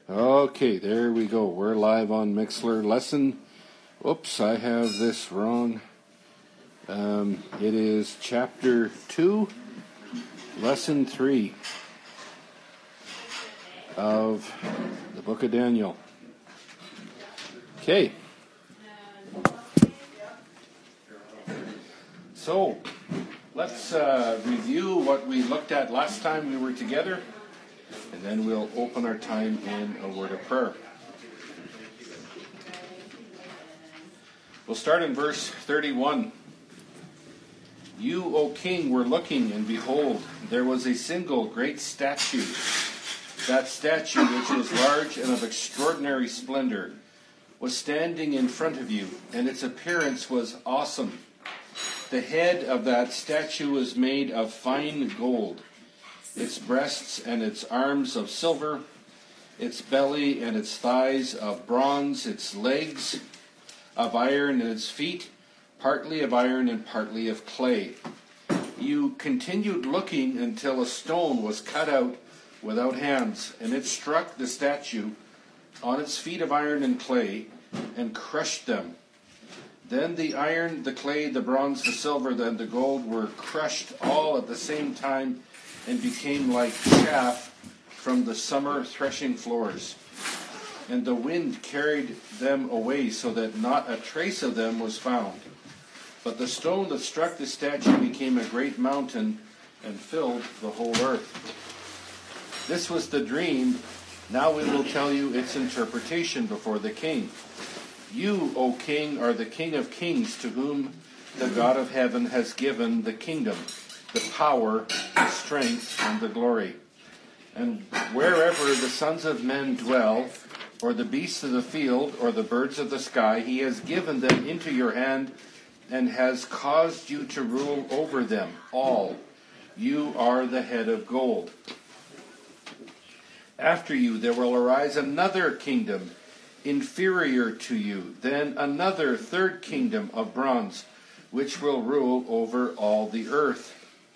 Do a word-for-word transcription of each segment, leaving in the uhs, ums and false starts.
Okay, there we go. We're live on Mixlr. Lesson, oops, I have this wrong. Um, it is chapter two, lesson three of the book of Daniel. Okay. So, let's uh, review what we looked at last time we were together, and then we'll open our time in a word of prayer. We'll start in verse thirty-one. You, O king, were looking, and behold, there was a single great statue. That statue, which was large and of extraordinary splendor, was standing in front of you, and its appearance was awesome. The head of that statue was made of fine gold, its breasts and its arms of silver, its belly and its thighs of bronze, its legs of iron, and its feet partly of iron and partly of clay. You continued looking until a stone was cut out without hands, and it struck the statue on its feet of iron and clay and crushed them. Then the iron, the clay, the bronze, the silver, and the gold were crushed all at the same time and became like chaff from the summer threshing floors. And the wind carried them away so that not a trace of them was found. But the stone that struck the statue became a great mountain and filled the whole earth. This was the dream. Now we will tell you its interpretation before the king. You, O king, are the King of kings, to whom the God of heaven has given the kingdom, the power, the strength, and the glory. And wherever the sons of men dwell, or the beasts of the field, or the birds of the sky, he has given them into your hand and has caused you to rule over them all. You are the head of gold. After you there will arise another kingdom inferior to you, then another third kingdom of bronze, which will rule over all the earth.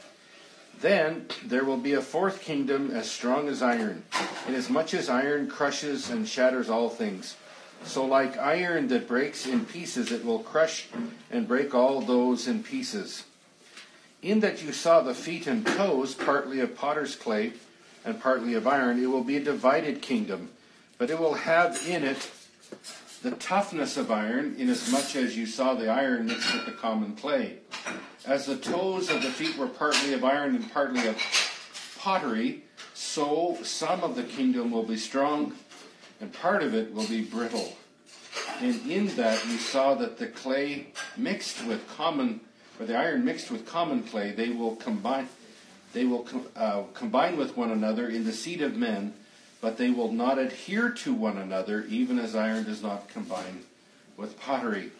Then there will be a fourth kingdom as strong as iron, inasmuch as iron crushes and shatters all things. So like iron that breaks in pieces, it will crush and break all those in pieces. In that you saw the feet and toes, partly of potter's clay and partly of iron, it will be a divided kingdom, but it will have in it the toughness of iron, inasmuch as you saw the iron mixed with the common clay. As the toes of the feet were partly of iron and partly of pottery, so some of the kingdom will be strong, and part of it will be brittle. And in that you saw that the clay mixed with common, or the iron mixed with common clay, they will combine, they will uh, combine with one another in the seed of men, but they will not adhere to one another, even as iron does not combine with pottery.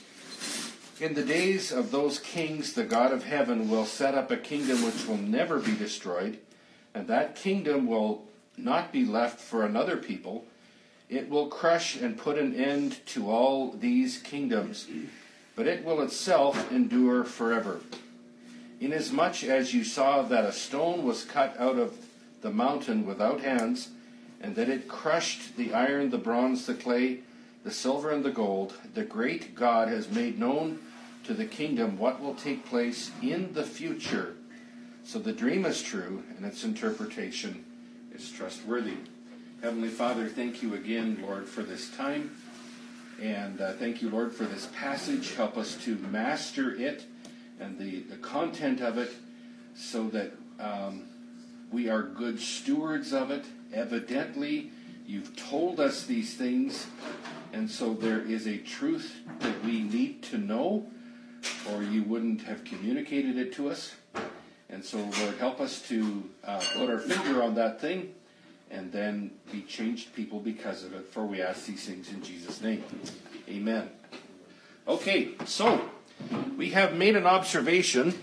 In the days of those kings, the God of heaven will set up a kingdom which will never be destroyed, and that kingdom will not be left for another people. It will crush and put an end to all these kingdoms, but it will itself endure forever. Inasmuch as you saw that a stone was cut out of the mountain without hands, and that it crushed the iron, the bronze, the clay, the silver, and the gold, the great God has made known to the kingdom what will take place in the future. So the dream is true, and its interpretation is trustworthy. Heavenly Father, thank you again, Lord, for this time. And uh, thank you, Lord, for this passage. Help us to master it and the, the content of it so that um, we are good stewards of it. Evidently, you've told us these things, and so there is a truth that we need to know, or you wouldn't have communicated it to us. And so, Lord, help us to uh, put our finger on that thing and then be changed people because of it. For we ask these things in Jesus' name. Amen. Okay, so we have made an observation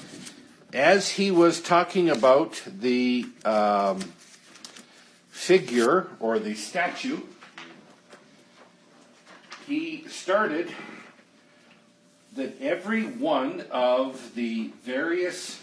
as he was talking about the um, figure or the statue. He started that every one of the various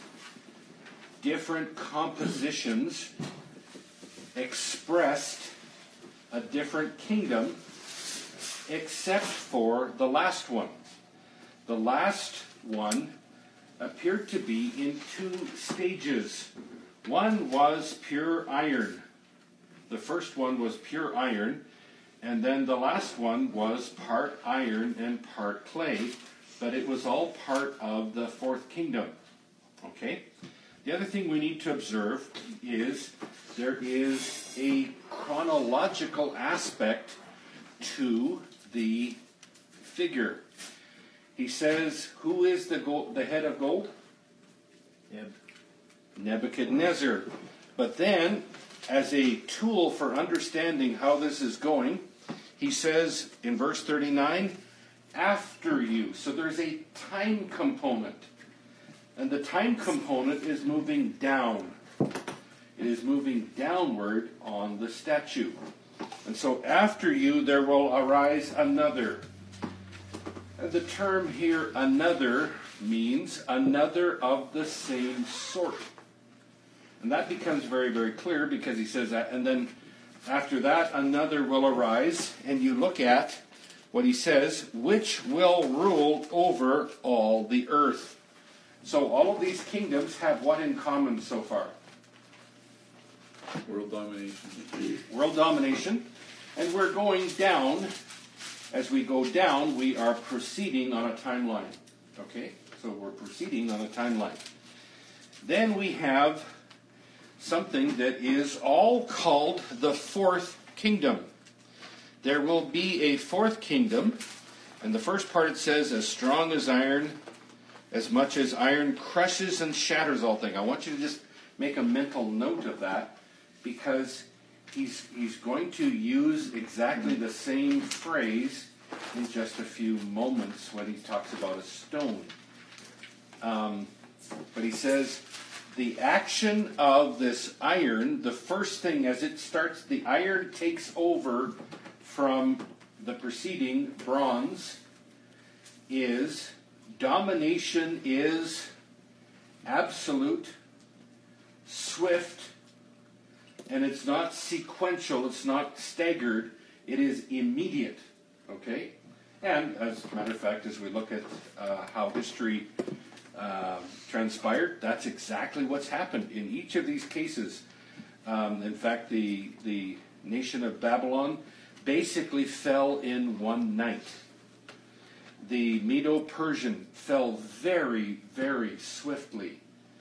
different compositions expressed different kingdom except for the last one. The last one appeared to be in two stages. One was pure iron. The first one was pure iron, and then the last one was part iron and part clay, but it was all part of the fourth kingdom. Okay? The other thing we need to observe is there is a chronological aspect to the figure. He says, who is the gold, the head of gold? Neb. Nebuchadnezzar. But then, as a tool for understanding how this is going, he says in verse thirty-nine, after you. So there's a time component. And the time component is moving down. It is moving downward on the statue. And so after you there will arise another. And the term here, another, means another of the same sort. And that becomes very, very clear because he says that. And then after that, another will arise. And you look at what he says, which will rule over all the earth. So all of these kingdoms have what in common so far? World domination. World domination. And we're going down. As we go down, we are proceeding on a timeline. Okay? So we're proceeding on a timeline. Then we have something that is all called the fourth kingdom. There will be a fourth kingdom. And the first part it says, as strong as iron, as much as iron crushes and shatters all things. I want you to just make a mental note of that, because he's he's going to use exactly the same phrase in just a few moments when he talks about a stone. Um, but he says, the action of this iron, the first thing as it starts, the iron takes over from the preceding bronze, is domination is absolute, swift, and it's not sequential, it's not staggered, it is immediate. Okay? And as a matter of fact, as we look at uh, how history uh, transpired, that's exactly what's happened in each of these cases. Um, in fact, the, the nation of Babylon basically fell in one night. The Medo-Persian fell very, very swiftly.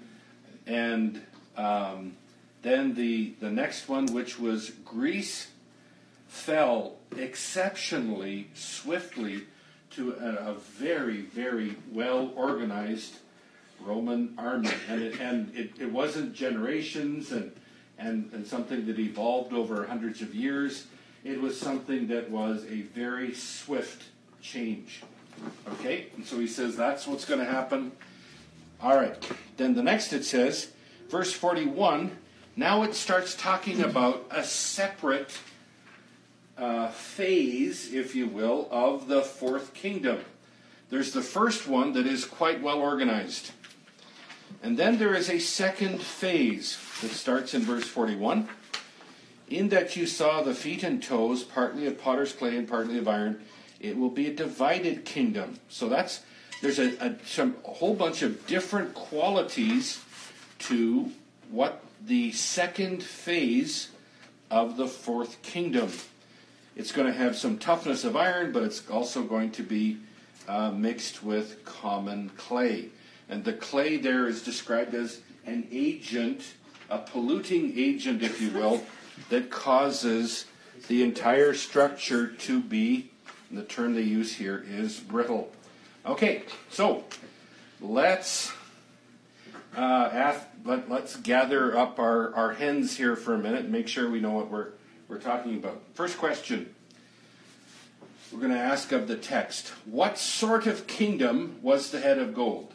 And um, then the, the next one, which was Greece, fell exceptionally swiftly to a, a very, very well-organized Roman army. And it, and it, it wasn't generations and, and, and something that evolved over hundreds of years. It was something that was a very swift change. Okay? And so he says that's what's going to happen. All right. Then the next it says, verse forty-one, now it starts talking about a separate uh, phase, if you will, of the fourth kingdom. There's the first one that is quite well organized. And then there is a second phase that starts in verse forty-one. In that you saw the feet and toes, partly of potter's clay and partly of iron, it will be a divided kingdom. So that's there's a, a, some, a whole bunch of different qualities to what the second phase of the fourth kingdom. It's going to have some toughness of iron, but it's also going to be uh, mixed with common clay. And the clay there is described as an agent, a polluting agent, if you will, that causes the entire structure to be, and the term they use here is brittle. Okay, so let's uh, ask, let, let's gather up our, our hens here for a minute and make sure we know what we're we're talking about. First question we're going to ask of the text: what sort of kingdom was the head of gold?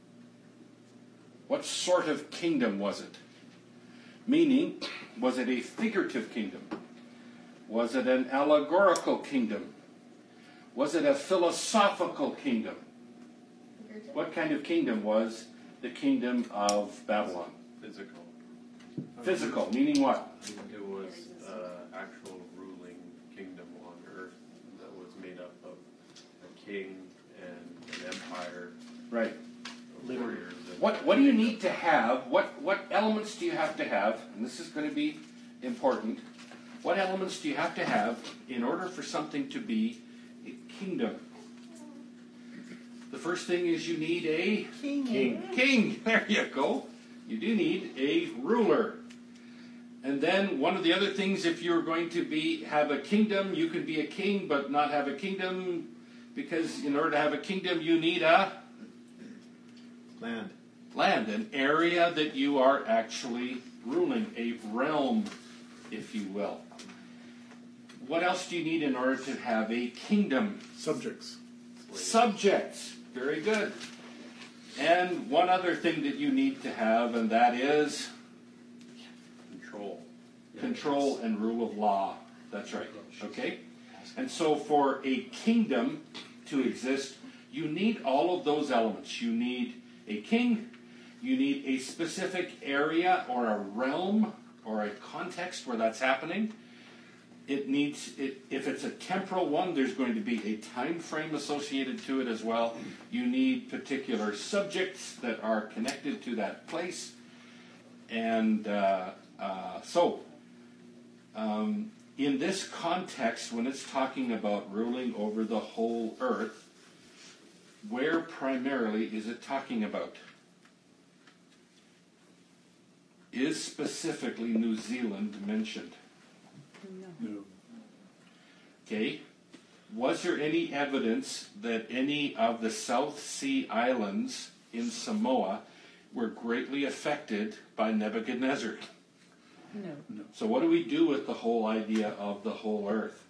What sort of kingdom was it? Meaning, was it a figurative kingdom? Was it an allegorical kingdom? Was it a philosophical kingdom? What kind of kingdom was the kingdom of Babylon? Physical. Physical, meaning what? It was uh, actual ruling king and an empire, Right. warriors. And What what do you need to have? What what elements do you have to have? And this is going to be important. What elements do you have to have in order for something to be a kingdom? The first thing is you need a King. king. There you go. You do need a ruler. And then one of the other things, if you're going to be have a kingdom, you can be a king but not have a kingdom, because in order to have a kingdom you need a Land. land, an area that you are actually ruling, a realm, if you will. What else do you need in order to have a kingdom? Subjects. Subjects. Very good. And one other thing that you need to have, and that is Control. control and rule of law. That's right. Okay? And so for a kingdom to exist, you need all of those elements. You need a king, you need a specific area or a realm or a context where that's happening. It needs, it, if it's a temporal one, there's going to be a time frame associated to it as well. You need particular subjects that are connected to that place. And uh, uh, so, um, in this context, when it's talking about ruling over the whole earth, where primarily is it talking about? Is specifically New Zealand mentioned? No. Okay. Was there any evidence that any of the South Sea islands in Samoa were greatly affected by Nebuchadnezzar? No. So what do we do with the whole idea of the whole earth?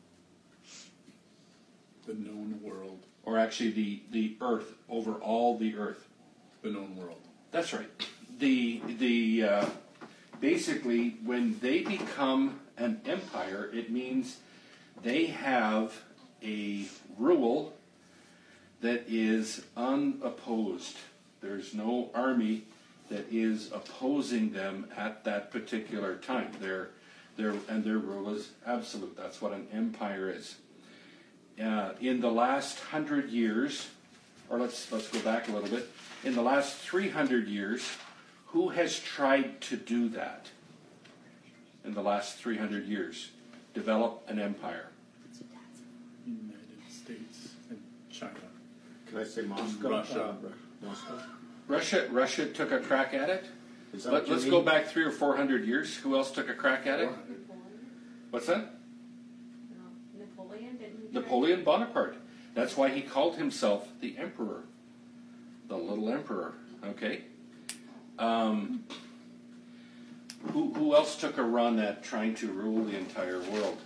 The known world. Or actually the, the earth, over all the earth. The known world. That's right. The, the, uh, basically, when they become an empire, it means they have a rule that is unopposed. There's no army that is opposing them at that particular time. Their, their, and their rule is absolute. That's what an empire is. Uh, in the last hundred years, or let's let's go back a little bit. In the last three hundred years, who has tried to do that? In the last three hundred years, develop an empire. United States and China. Can I say Moscow? Russia. Uh, Moscow. Russia Russia took a crack at it. Is that Let, what you let's mean? go back three or four hundred years. Who else took a crack at it? What's that? Napoleon didn't. Napoleon Bonaparte. That's why he called himself the Emperor, the Little Emperor. Okay. Um, who who else took a run at trying to rule the entire world?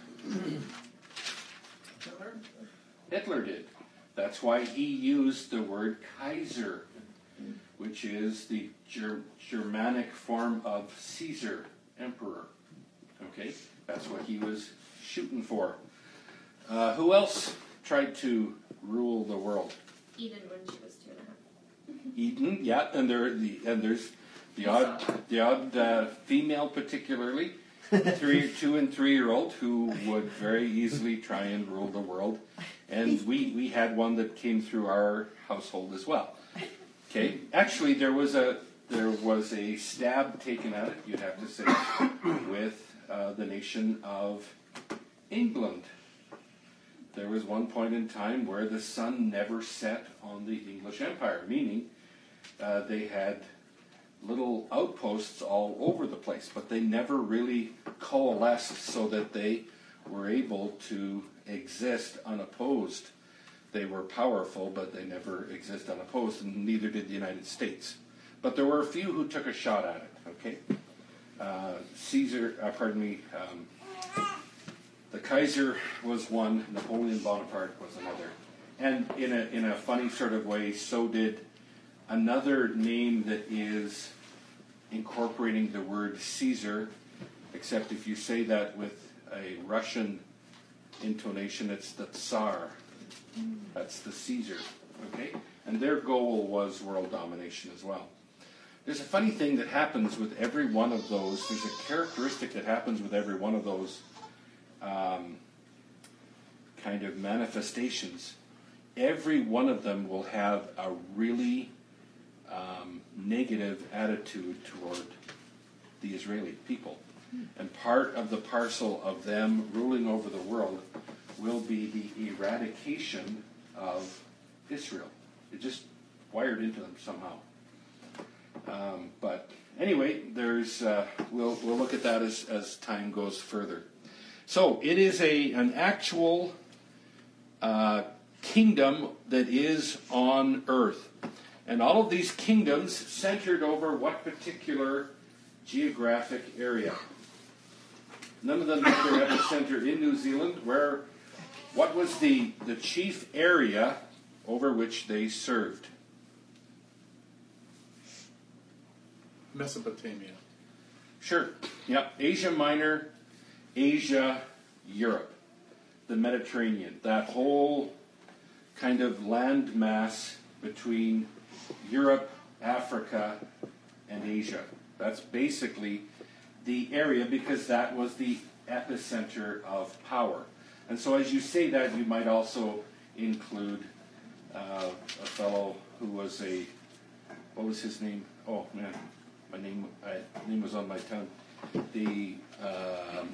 Hitler. Hitler did. That's why he used the word Kaiser, which is the Ger- Germanic form of Caesar, Emperor. Okay, that's what he was shooting for. Uh, who else tried to rule the world? Eden when she was two and a half. Eden, yeah, and there the and there's the odd the odd uh, female, particularly three, two and three year old, who would very easily try and rule the world, and we we had one that came through our household as well. Okay, actually there was a there was a stab taken at it, you'd have to say, with uh, the nation of England. There was one point in time where the sun never set on the English Empire, meaning uh, they had little outposts all over the place, but they never really coalesced so that they were able to exist unopposed. They were powerful, but they never exist unopposed, and neither did the United States. But there were a few who took a shot at it, okay? Uh, Caesar, uh, pardon me, um, the Kaiser was one, Napoleon Bonaparte was another. And in a, in a funny sort of way, so did another name that is incorporating the word Caesar, except if you say that with a Russian intonation, it's the Tsar. That's the Caesar, okay? And their goal was world domination as well. There's a funny thing that happens with every one of those. There's a characteristic that happens with every one of those um, kind of manifestations. every one of them will have a really um, negative attitude toward the Israeli people. And part of the parcel of them ruling over the world will be the eradication of Israel. It's just wired into them somehow. Um, but anyway, there's uh, we'll we'll look at that as, as time goes further. So it is a an actual uh, kingdom that is on earth, and all of these kingdoms centered over what particular geographic area? None of them had their epicenter in New Zealand. Where, what was the the chief area over which they served? Mesopotamia. Sure. Yep. Asia Minor, Asia, Europe, the Mediterranean. That whole kind of land mass between Europe, Africa, and Asia. That's basically the area, because that was the epicenter of power. And so as you say that, you might also include uh, a fellow who was a, what was his name? Oh, man. My name, I, name was on my tongue. The, um,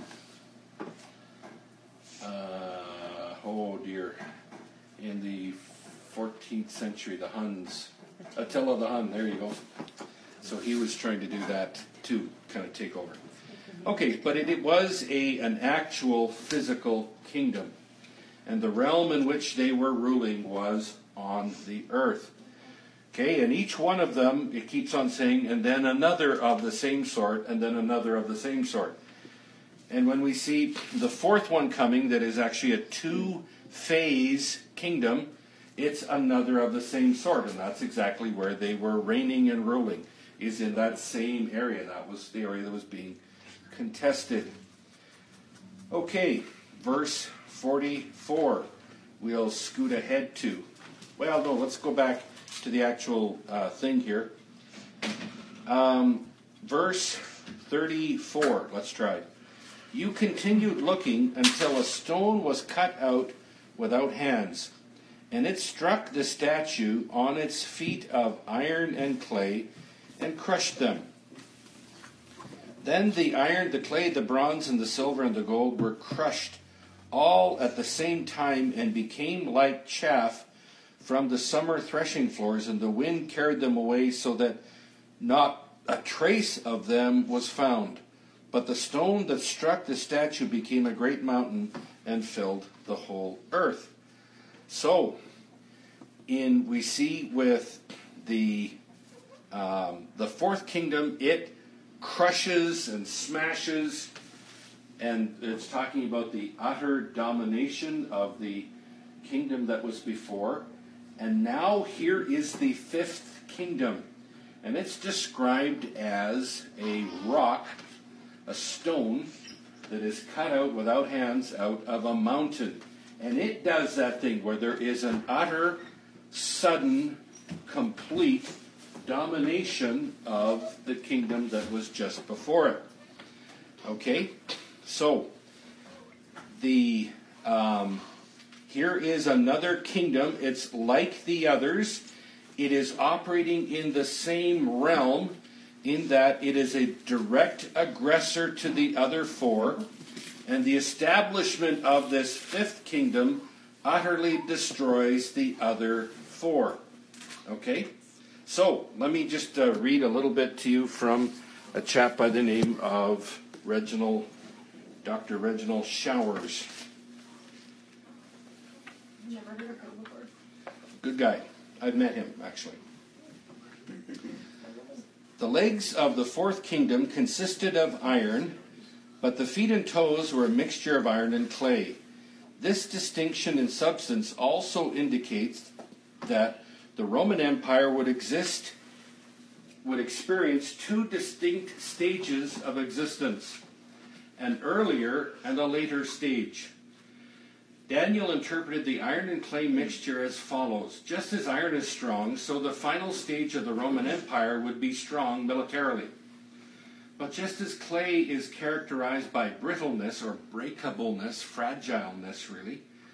uh, oh dear, in the fourteenth century, the Huns, Attila the Hun, there you go. So he was trying to do that to kind of take over. Okay, but it, it was a an actual physical kingdom. And the realm in which they were ruling was on the earth. Okay, and each one of them, it keeps on saying, and then another of the same sort, and then another of the same sort. And when we see the fourth one coming, that is actually a two-phase kingdom, it's another of the same sort. And that's exactly where they were reigning and ruling, is in that same area. That was the area that was being contested. Okay, verse forty-four. We'll scoot ahead to. Well, no, let's go back to the actual uh, thing here. Um, verse thirty-four, let's try. You continued looking until a stone was cut out without hands, and it struck the statue on its feet of iron and clay and crushed them. Then the iron, the clay, the bronze, and the silver, and the gold were crushed all at the same time and became like chaff from the summer threshing floors, and the wind carried them away so that not a trace of them was found. But the stone that struck the statue became a great mountain and filled the whole earth. So, in we see with the um, the fourth kingdom, it crushes and smashes, and it's talking about the utter domination of the kingdom that was before. And now here is the fifth kingdom. And it's described as a rock, a stone, that is cut out without hands out of a mountain. And it does that thing where there is an utter, sudden, complete domination of the kingdom that was just before it. Okay? So, the... Um, Here is another kingdom. It's like the others. It is operating in the same realm in that it is a direct aggressor to the other four. And the establishment of this fifth kingdom utterly destroys the other four. Okay? So, let me just uh, read a little bit to you from a chap by the name of Reginald, Doctor Reginald Showers. Never heard of him before. Good guy. I've met him, actually. The legs of the fourth kingdom consisted of iron, but the feet and toes were a mixture of iron and clay. This distinction in substance also indicates that the Roman Empire would exist, would experience two distinct stages of existence, an earlier and a later stage. Daniel interpreted the iron and clay mixture as follows. Just as iron is strong, so the final stage of the Roman Empire would be strong militarily. But just as clay is characterized by brittleness or breakableness, fragileness really,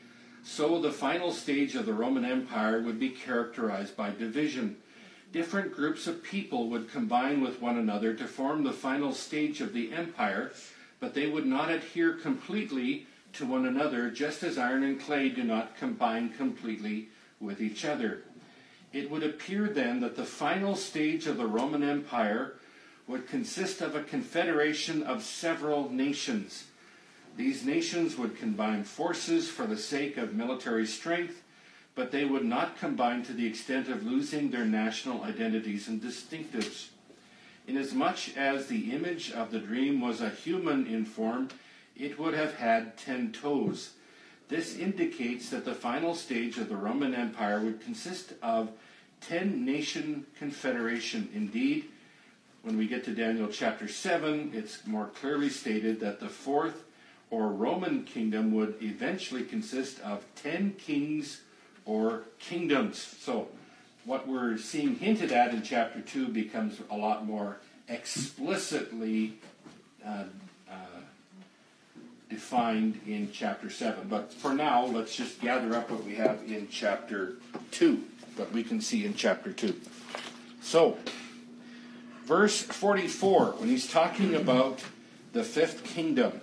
So the final stage of the Roman Empire would be characterized by division. Different groups of people would combine with one another to form the final stage of the empire, but they would not adhere completely to one another, just as iron and clay do not combine completely with each other. It would appear then that the final stage of the Roman Empire would consist of a confederation of several nations. These nations would combine forces for the sake of military strength, but they would not combine to the extent of losing their national identities and distinctives. Inasmuch as the image of the dream was a human in form, it would have had ten toes. This indicates that the final stage of the Roman Empire would consist of ten-nation confederation. Indeed, when we get to Daniel chapter seven, it's more clearly stated that the fourth or Roman kingdom would eventually consist of ten kings or kingdoms. So what we're seeing hinted at in chapter two becomes a lot more explicitly uh, uh, defined in chapter seven. But for now, let's just gather up what we have in chapter two, what we can see in chapter two. So, verse forty-four, when he's talking about the fifth kingdom,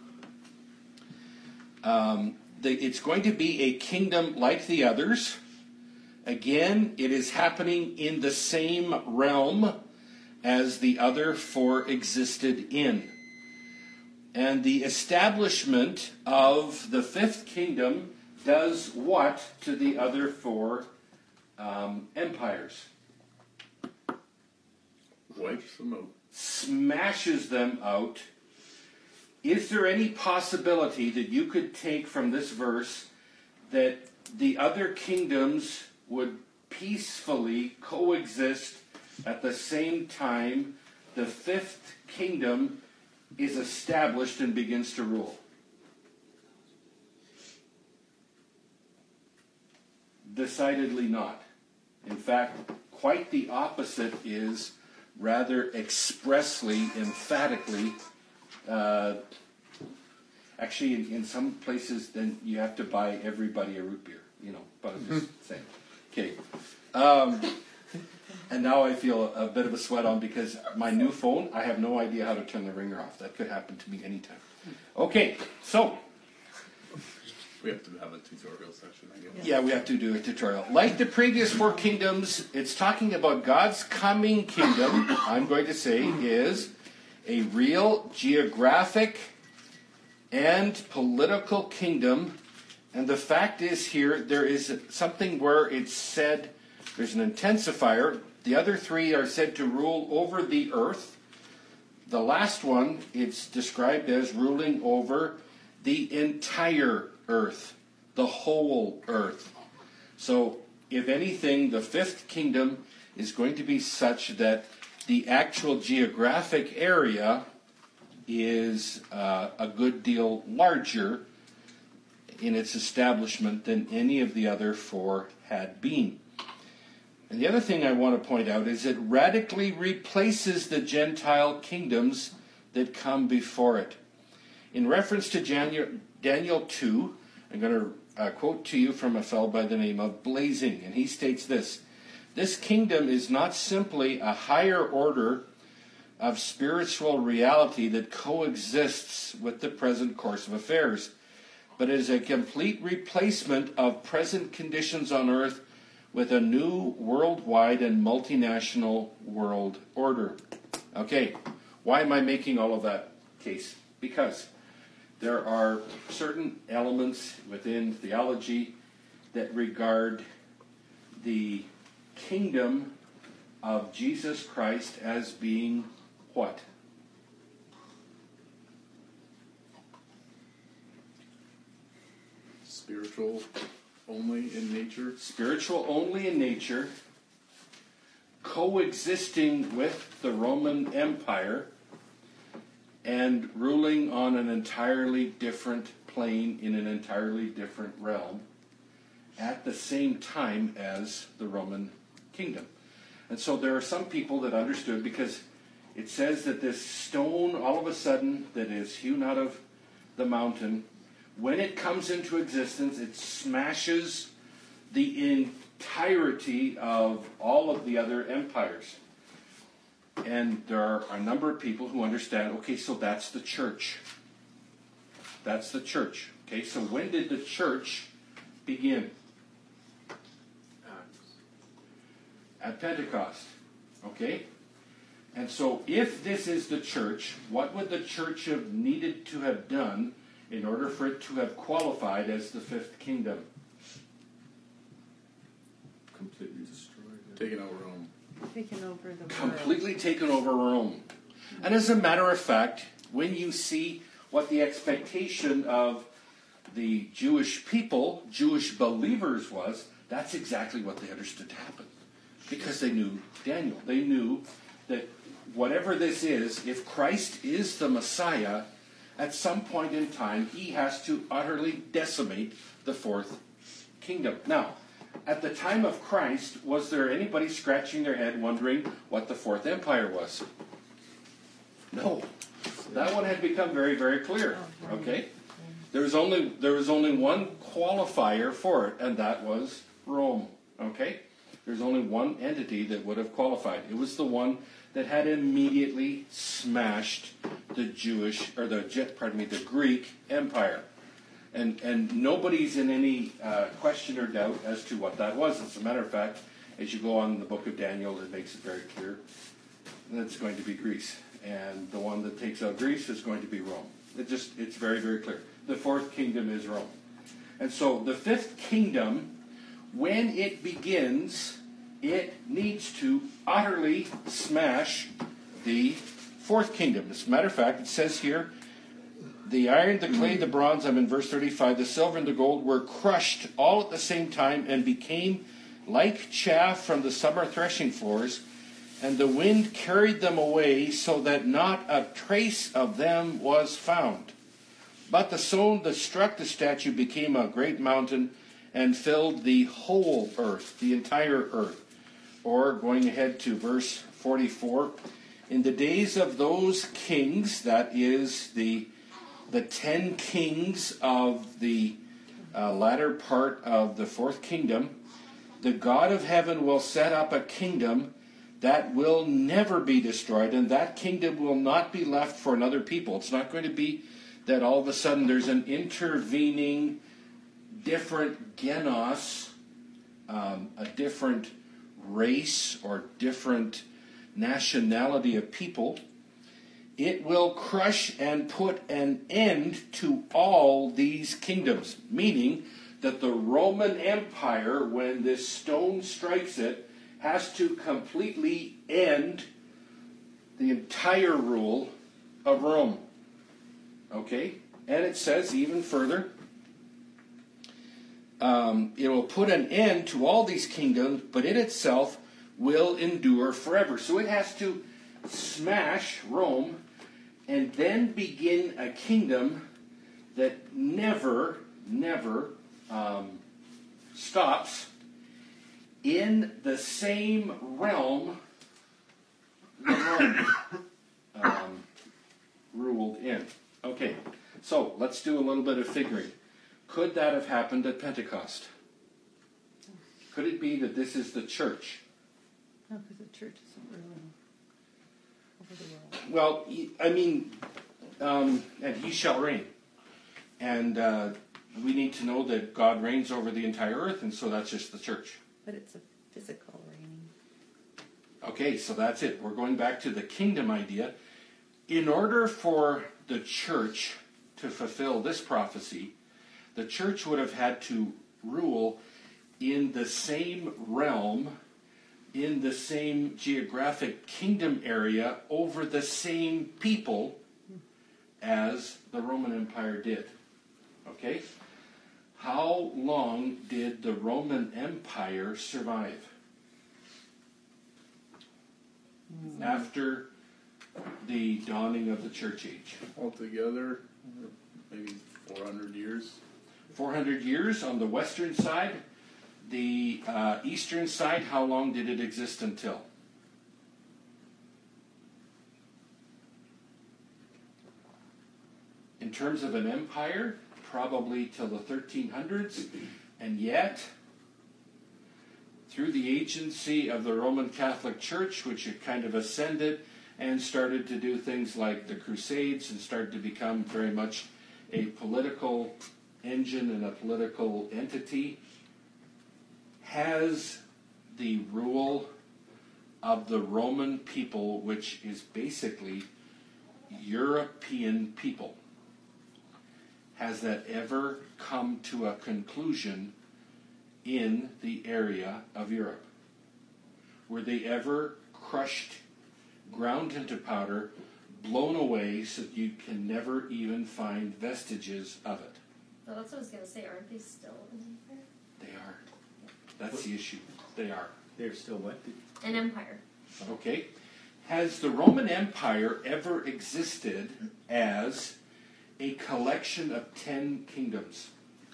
um, the, it's going to be a kingdom like the others. Again, it is happening in the same realm as the other four existed in. And the establishment of the fifth kingdom does what to the other four um, empires? Wipes them out. Smashes them out. Is there any possibility that you could take from this verse that the other kingdoms would peacefully coexist at the same time the fifth kingdom is established and begins to rule? Decidedly not. In fact, quite the opposite is rather expressly, emphatically, uh, actually in, in some places then you have to buy everybody a root beer, you know, but I'm just saying. Okay. Um, and now I feel a bit of a sweat on because my new phone, I have no idea how to turn the ringer off. That could happen to me anytime. Okay, so. We have to have a tutorial section, I guess. Yeah, we have to do a tutorial. Like the previous four kingdoms, it's talking about God's coming kingdom, I'm going to say, is a real geographic and political kingdom. And the fact is here, there is something where it's said, there's an intensifier. The other three are said to rule over the earth. The last one, it's described as ruling over the entire earth, the whole earth. So, if anything, the fifth kingdom is going to be such that the actual geographic area is uh, a good deal larger in its establishment than any of the other four had been. And the other thing I want to point out is it radically replaces the Gentile kingdoms that come before it. In reference to Daniel two, I'm going to uh, quote to you from a fellow by the name of Blazing, and he states this: "This kingdom is not simply a higher order of spiritual reality that coexists with the present course of affairs, but is a complete replacement of present conditions on earth with a new worldwide and multinational world order." Okay, why am I making all of that case? Because there are certain elements within theology that regard the kingdom of Jesus Christ as being what? Spiritual only in nature. Spiritual only in nature, coexisting with the Roman Empire, and ruling on an entirely different plane in an entirely different realm at the same time as the Roman kingdom. And so there are some people that understood, because it says that this stone all of a sudden that is hewn out of the mountain when it comes into existence, it smashes the entirety of all of the other empires. And there are a number of people who understand, okay, so that's the church. That's the church. Okay, so when did the church begin? Acts. At Pentecost. Okay? And so if this is the church, what would the church have needed to have done in order for it to have qualified as the fifth kingdom? Completely destroyed. Taking over Rome. Taken over the world. Completely taken over Rome. And as a matter of fact, when you see what the expectation of the Jewish people, Jewish believers was, that's exactly what they understood to happen. Because they knew Daniel. They knew that whatever this is, if Christ is the Messiah, at some point in time, he has to utterly decimate the fourth kingdom. Now, at the time of Christ, was there anybody scratching their head wondering what the fourth empire was? No. That one had become very, very clear. Okay? There was only there was only one qualifier for it, and that was Rome. Okay? There's only one entity that would have qualified. It was the one that had immediately smashed the Jewish, or the, pardon me, the Greek Empire. And and nobody's in any uh, question or doubt as to what that was. As a matter of fact, as you go on in the book of Daniel, it makes it very clear that it's going to be Greece. And the one that takes out Greece is going to be Rome. It just it's very, very clear. The fourth kingdom is Rome. And so the fifth kingdom, when it begins, it needs to utterly smash the fourth kingdom. As a matter of fact, it says here, the iron, the clay, the bronze, I'm in verse thirty-five, the silver and the gold were crushed all at the same time and became like chaff from the summer threshing floors, and the wind carried them away so that not a trace of them was found. But the stone that struck the statue became a great mountain and filled the whole earth, the entire earth. Or, going ahead to verse forty-four, in the days of those kings, that is the the ten kings of the uh, latter part of the fourth kingdom, the God of heaven will set up a kingdom that will never be destroyed, and that kingdom will not be left for another people. It's not going to be that all of a sudden there's an intervening different genos, um, a different race or different nationality of people. It will crush and put an end to all these kingdoms, meaning that the Roman Empire, when this stone strikes it, has to completely end the entire rule of Rome. Okay? And it says even further, um, it will put an end to all these kingdoms, but it itself will endure forever. So it has to smash Rome and then begin a kingdom that never, never um, stops in the same realm that Rome um, ruled in. Okay, so let's do a little bit of figuring. Could that have happened at Pentecost? Could it be that this is the church? No, because the church isn't ruling over the world. Well, I mean, um, and he shall reign. And uh, we need to know that God reigns over the entire earth, and so that's just the church. But it's a physical reigning. Okay, so that's it. We're going back to the kingdom idea. In order for the church to fulfill this prophecy, the church would have had to rule in the same realm, in the same geographic kingdom area, over the same people as the Roman Empire did. Okay? How long did the Roman Empire survive? Mm. After the dawning of the church age. Altogether, maybe four hundred years. four hundred years on the western side. The uh, eastern side, how long did it exist until? In terms of an empire, probably till the thirteen hundreds, and yet, through the agency of the Roman Catholic Church, which had kind of ascended and started to do things like the Crusades and started to become very much a political engine and a political entity, has the rule of the Roman people, which is basically European people, has that ever come to a conclusion in the area of Europe? Were they ever crushed, ground into powder, blown away so that you can never even find vestiges of it? Well, that's what I was going to say. Aren't they still an empire? They are. That's the issue. They are. They're still what? An empire. Okay. Has the Roman Empire ever existed as a collection of ten kingdoms?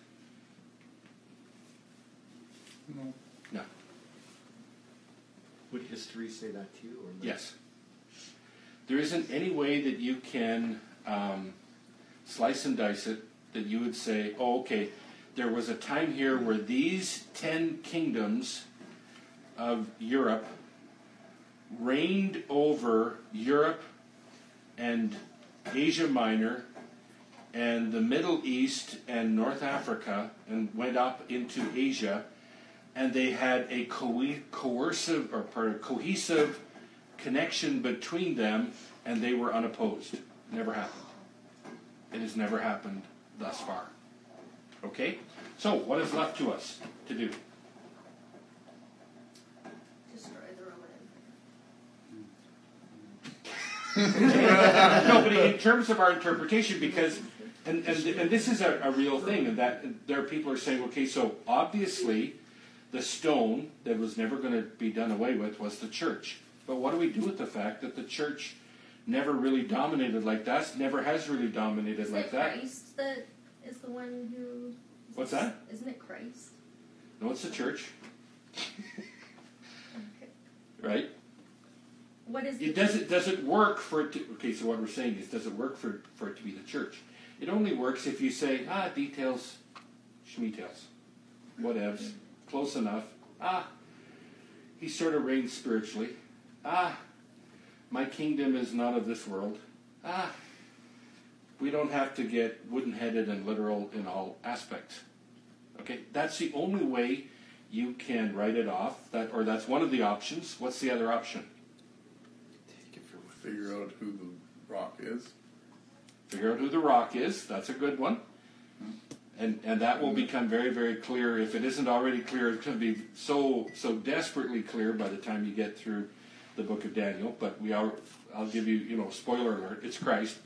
No. No. Would history say that to you? Or no? Yes. There isn't any way that you can um, slice and dice it that you would say, oh, okay, there was a time here where these ten kingdoms of Europe reigned over Europe and Asia Minor and the Middle East and North Africa and went up into Asia, and they had a co- coercive or pardon, cohesive connection between them, and they were unopposed. Never happened. It has never happened thus far. Okay? So, what is left to us to do? Destroy the Roman Empire. No, but in terms of our interpretation, because, and, and, and this is a, a real thing, and that there are people who are saying, okay, so obviously the stone that was never going to be done away with was the church. But what do we do with the fact that the church never really dominated like that, never has really dominated Isn't like it that? Christ that is the one who... What's that? Isn't it Christ? No, it's the church, Okay. right? What is It the... doesn't doesn't work for it to, okay, so what we're saying is, does it work for, for it to be the church? It only works if you say, ah, details, schmeetails, whatevs, close enough. Ah, he sort of reigns spiritually. Ah, my kingdom is not of this world. Ah, we don't have to get wooden-headed and literal in all aspects. Okay, that's the only way you can write it off, that, or that's one of the options. What's the other option? Figure out who the rock is. Figure out who the rock is. That's a good one. And and that will become very, very clear. If it isn't already clear, it's going to be so so desperately clear by the time you get through the book of Daniel. But we are, I'll give you, you know, spoiler alert, it's Christ.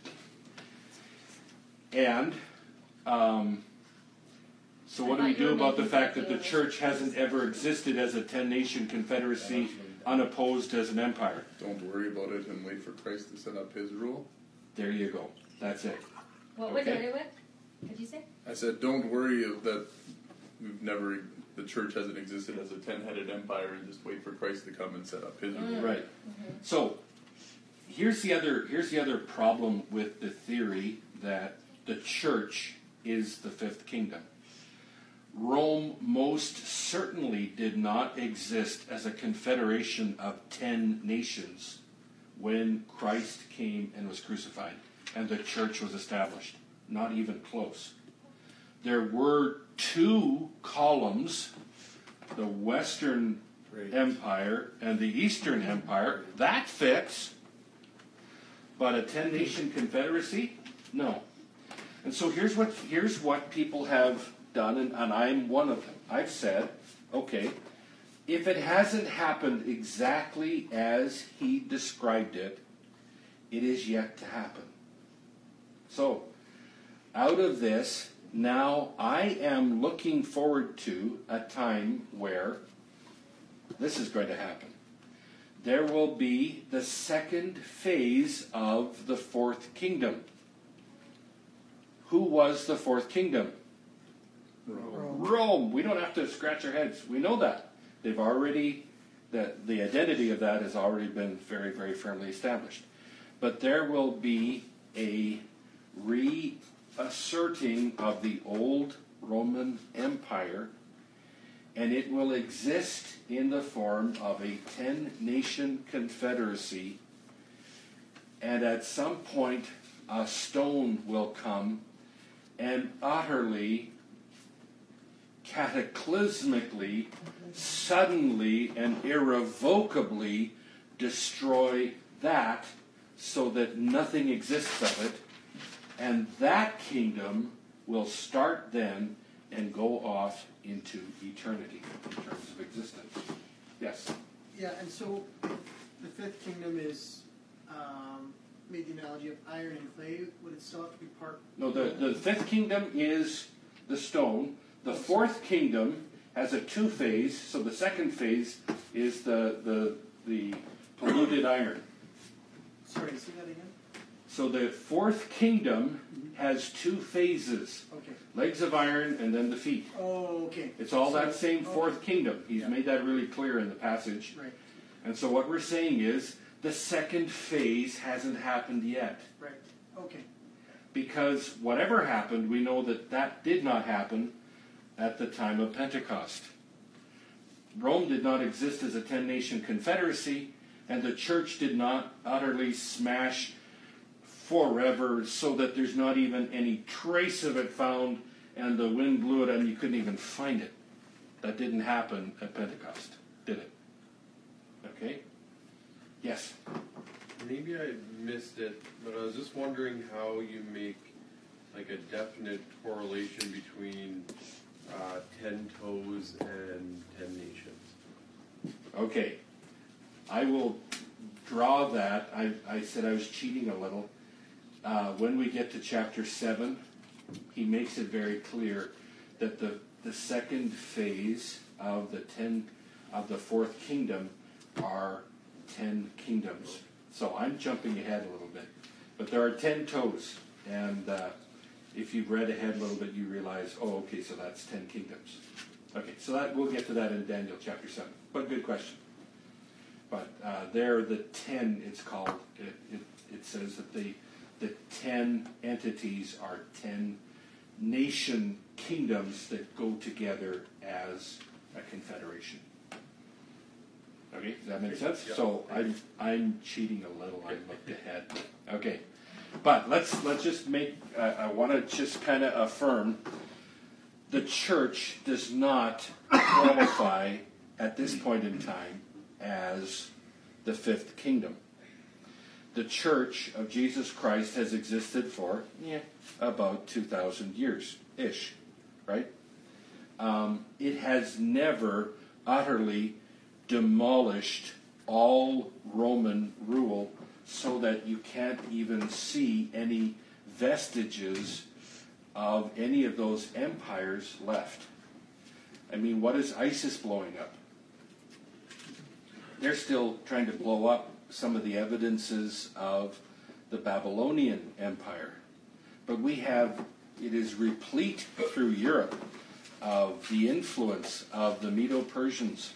And um, so what do we do about the fact that the church hasn't ever existed as a ten-nation confederacy, unopposed as an empire? Don't worry about it and wait for Christ to set up his rule. There you go. That's it. What would Okay. it what? What'd you say? I said, don't worry that we've never, the church hasn't existed as a ten-headed empire, and just wait for Christ to come and set up his rule. Right. So here's the other here's the other problem with the theory that the church is the fifth kingdom. Rome most certainly did not exist as a confederation of ten nations when Christ came and was crucified and the church was established. Not even close. There were two columns, the Western Right. Empire and the Eastern Empire. That fits. But a ten-nation confederacy? No. And so here's what here's what people have done, and, and I'm one of them. I've said, okay, if it hasn't happened exactly as he described it, it is yet to happen. So, out of this, now I am looking forward to a time where this is going to happen. There will be the second phase of the fourth kingdom. Who was the fourth kingdom? Rome. Rome. We don't have to scratch our heads. We know that. They've already, the, the identity of that has already been very, very firmly established. But there will be a re, asserting of the old Roman Empire, and it will exist in the form of a ten-nation confederacy, and at some point a stone will come and utterly, cataclysmically, suddenly, and irrevocably destroy that so that nothing exists of it, and that kingdom will start then and go off into eternity in terms of existence. Yes? Yeah, and so the fifth kingdom is, um, made the analogy of iron and clay. Would it still have to be part? No, the, the fifth kingdom is the stone. The fourth kingdom has a two-phase, so the second phase is the, the, the polluted iron. Sorry, say that again? So the fourth kingdom has two phases. Okay. Legs of iron and then the feet. Oh, okay. It's all So- that same fourth okay. kingdom. He's Yeah. made that really clear in the passage. Right, And so what we're saying is the second phase hasn't happened yet. right. Okay. Because whatever happened, we know that that did not happen at the time of Pentecost. Rome did not exist as a ten-nation confederacy, and the church did not utterly smash forever so that there's not even any trace of it found, and the wind blew it and you couldn't even find it. That didn't happen at Pentecost, did it? Okay? Yes? Maybe I missed it, but I was just wondering how you make like a definite correlation between uh, ten toes and ten nations. Okay. I will draw that. I, I said I was cheating a little. Uh, when we get to chapter seven, he makes it very clear that the, the second phase of the ten of the fourth kingdom are ten kingdoms. So I'm jumping ahead a little bit. But there are ten toes. And uh, if you've read ahead a little bit, you realize, oh, okay, so that's ten kingdoms. Okay, so that we'll get to that in Daniel chapter seven. But good question. But uh, there, the ten, it's called, it, it, it says that the, the ten entities are ten nation kingdoms that go together as a confederation. Okay, does that make sense? Yeah. So I'm, I'm cheating a little, I looked ahead. Okay, but let's, let's just make, uh, I want to just kind of affirm the church does not qualify at this point in time as the fifth kingdom. The church of Jesus Christ has existed for yeah, about two thousand years-ish, right? Um, it has never utterly demolished all Roman rule so that you can't even see any vestiges of any of those empires left. I mean, what is ISIS blowing up? They're still trying to blow up some of the evidences of the Babylonian Empire. But we have, it is replete through Europe of the influence of the Medo-Persians,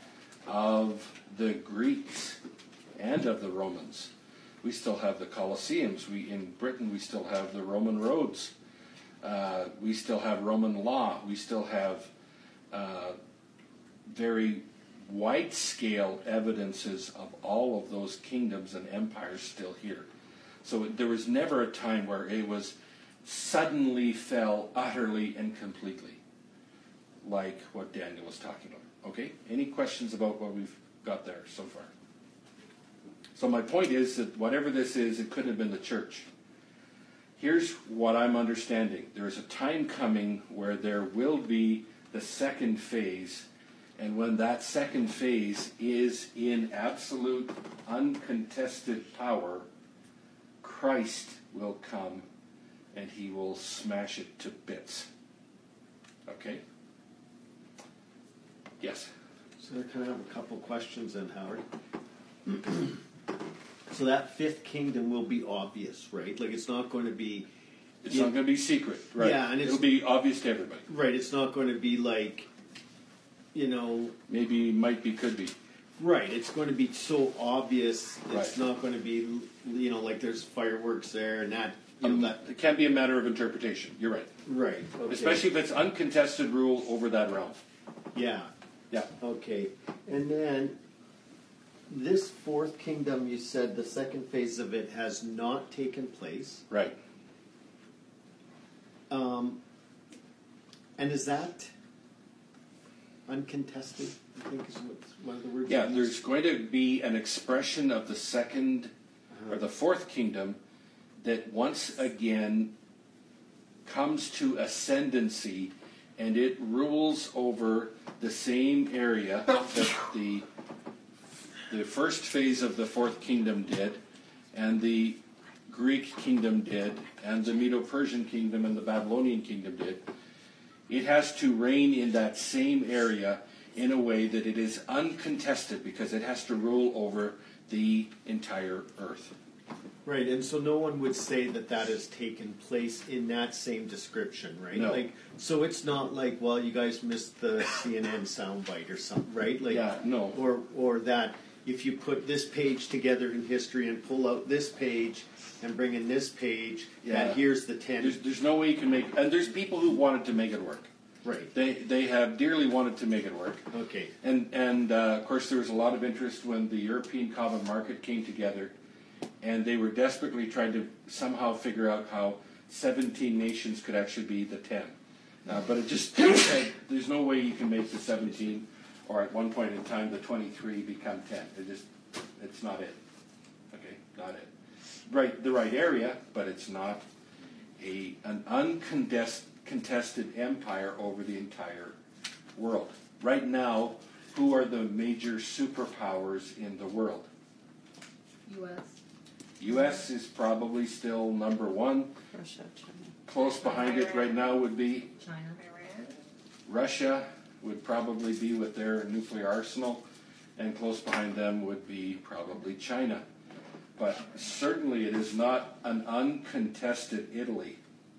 of the Greeks, and of the Romans. We still have the Colosseums. We, in Britain, we still have the Roman roads. Uh, we still have Roman law. We still have uh, very wide-scale evidences of all of those kingdoms and empires still here. So there was never a time where it was suddenly fell utterly and completely, like what Daniel was talking about. Okay? Any questions about what we've got there so far? So my point is that whatever this is, it couldn't have been the church. Here's what I'm understanding. There is a time coming where there will be the second phase, and when that second phase is in absolute, uncontested power, Christ will come and he will smash it to bits. Okay? Yes? So I kind of have a couple questions then, Howard. So that fifth kingdom will be obvious, right? Like it's not going to be... It's Yeah. not going to be secret, right? Yeah, and it's- it'll be obvious to everybody. Right, it's not going to be like, you know... Maybe, might be, could be. Right, it's going to be so obvious. It's Right. not going to be, you know, like there's fireworks there and that, you know, that, It can be a matter of interpretation. You're right. right. Okay. Especially if it's uncontested rule over that realm. Yeah. Yeah. Okay. And then this fourth kingdom, you said the second phase of it has not taken place. Right. Um, and is that uncontested? I think is what one of the words. Yeah, you there's used? going to be an expression of the second or the fourth kingdom that once again comes to ascendancy, and it rules over the same area that the the first phase of the fourth kingdom did, and the Greek kingdom did, and the Medo-Persian kingdom and the Babylonian kingdom did. It has to reign in that same area in a way that it is uncontested, because it has to rule over the entire earth. Right, and so no one would say that that has taken place in that same description, right? No. Like, so it's not like, well, you guys missed the C N N soundbite or something, right? Like, Yeah, no. Or or that if you put this page together in history and pull out this page and bring in this page, Yeah. that here's the ten. There's, there's no way you can make, and there's people who wanted to make it work. Right. They they have dearly wanted to make it work. Okay. And and uh, of course there was a lot of interest when the European Common Market came together, and they were desperately trying to somehow figure out how seventeen nations could actually be the ten. Uh, but it just there's no way you can make the seventeen, or at one point in time the twenty-three become ten. It just it's not it. Okay, not it. Right, the right area, but it's not a an uncontested contested empire over the entire world. Right now, who are the major superpowers in the world? U S U S is probably still number one. Russia, China. Close behind it right now would be China. Iran. Russia, would probably be with their nuclear arsenal, and close behind them would be probably China. But certainly it is not an uncontested Italy,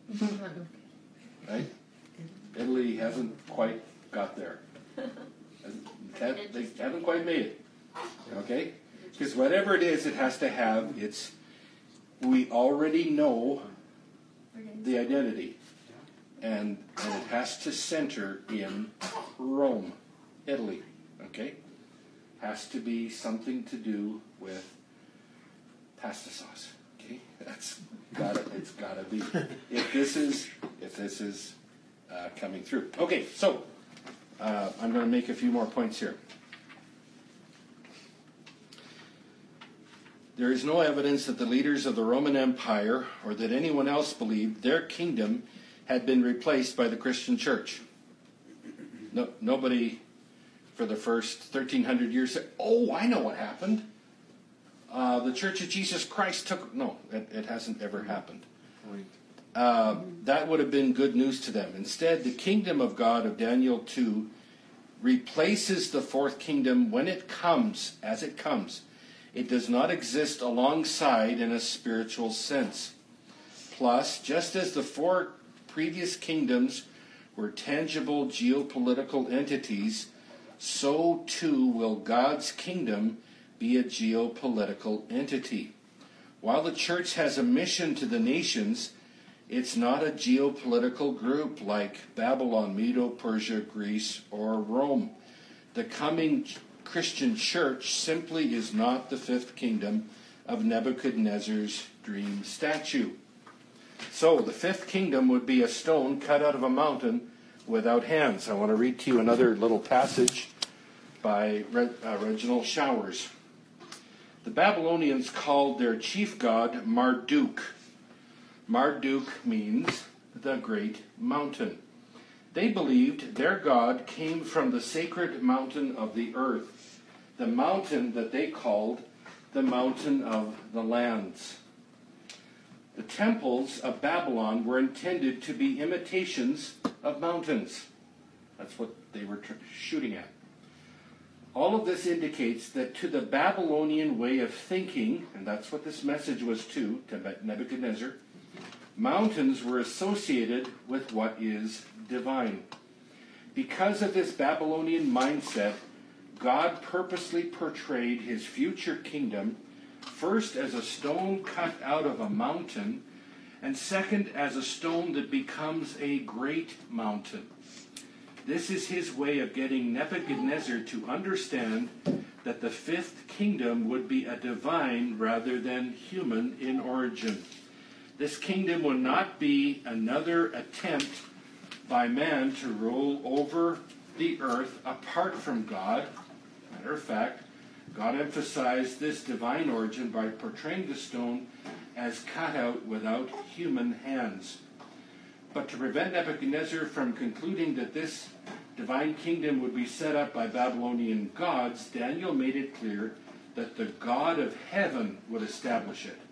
right? Italy hasn't quite got there. They haven't quite made it. Okay? Because whatever it is, it has to have its, we already know the identity. And, and it has to center in Rome, Italy. Okay? Has to be something to do with pasta sauce. Okay? That's got it. It's got to be. If this is, if this is uh, coming through. Okay, so uh, I'm going to make a few more points here. There is no evidence that the leaders of the Roman Empire or that anyone else believed their kingdom had been replaced by the Christian church. No, nobody for the first thirteen hundred years said, oh, I know what happened. Uh, the Church of Jesus Christ took... No, it, it hasn't ever happened. Uh, that would have been good news to them. Instead, the kingdom of God of Daniel two replaces the fourth kingdom when it comes, as it comes. It does not exist alongside in a spiritual sense. Plus, just as the four previous kingdoms were tangible geopolitical entities, so too will God's kingdom be a geopolitical entity. While the church has a mission to the nations, it's not a geopolitical group like Babylon, Medo, Persia, Greece, or Rome. The coming Christian church simply is not the fifth kingdom of Nebuchadnezzar's dream statue. So the fifth kingdom would be a stone cut out of a mountain without hands. I want to read to you another little passage by uh, Reginald Showers. The Babylonians called their chief god Marduk. Marduk means the great mountain. They believed their god came from the sacred mountain of the earth, the mountain that they called the mountain of the lands. The temples of Babylon were intended to be imitations of mountains. That's what they were tr- shooting at. All of this indicates that to the Babylonian way of thinking, and that's what this message was to, to Nebuchadnezzar, mountains were associated with what is divine. Because of this Babylonian mindset, God purposely portrayed his future kingdom first as a stone cut out of a mountain, and second, as a stone that becomes a great mountain. This is his way of getting Nebuchadnezzar to understand that the fifth kingdom would be a divine rather than human in origin. This kingdom would not be another attempt by man to rule over the earth apart from God. Matter of fact, God emphasized this divine origin by portraying the stone as cut out without human hands. But to prevent Nebuchadnezzar from concluding that this divine kingdom would be set up by Babylonian gods, Daniel made it clear that the God of heaven would establish it.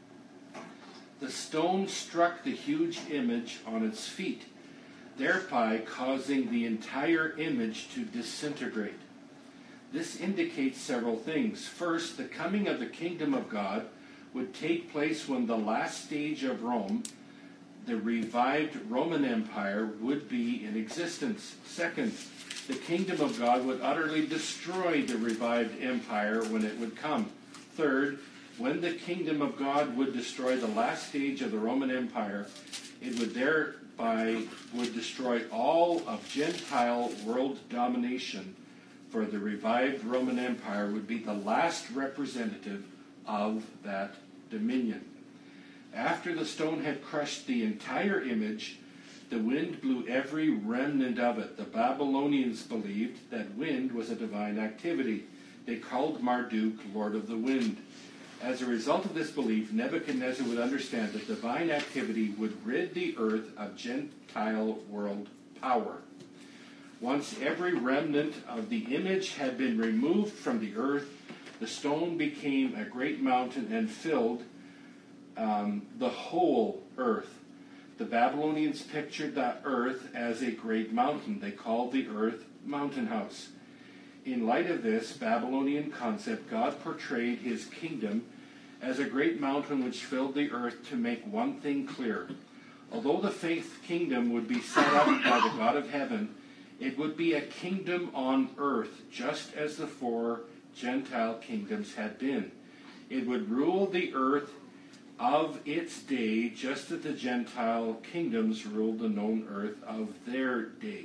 The stone struck the huge image on its feet, thereby causing the entire image to disintegrate. This indicates several things. First, the coming of the kingdom of God would take place when the last stage of Rome, the revived Roman Empire, would be in existence. Second, the kingdom of God would utterly destroy the revived empire when it would come. Third, when the kingdom of God would destroy the last stage of the Roman Empire, it would thereby would destroy all of Gentile world domination, for the revived Roman Empire would be the last representative of that dominion. After the stone had crushed the entire image, the wind blew every remnant of it. The Babylonians believed that wind was a divine activity. They called Marduk Lord of the Wind. As a result of this belief, Nebuchadnezzar would understand that divine activity would rid the earth of Gentile world power. Once every remnant of the image had been removed from the earth, the stone became a great mountain and filled um, the whole earth. The Babylonians pictured that earth as a great mountain. They called the earth Mountain House. In light of this Babylonian concept, God portrayed his kingdom as a great mountain which filled the earth to make one thing clear. Although the faith kingdom would be set up by the God of heaven, it would be a kingdom on earth, just as the four Gentile kingdoms had been. It would rule the earth of its day, just as the Gentile kingdoms ruled the known earth of their day.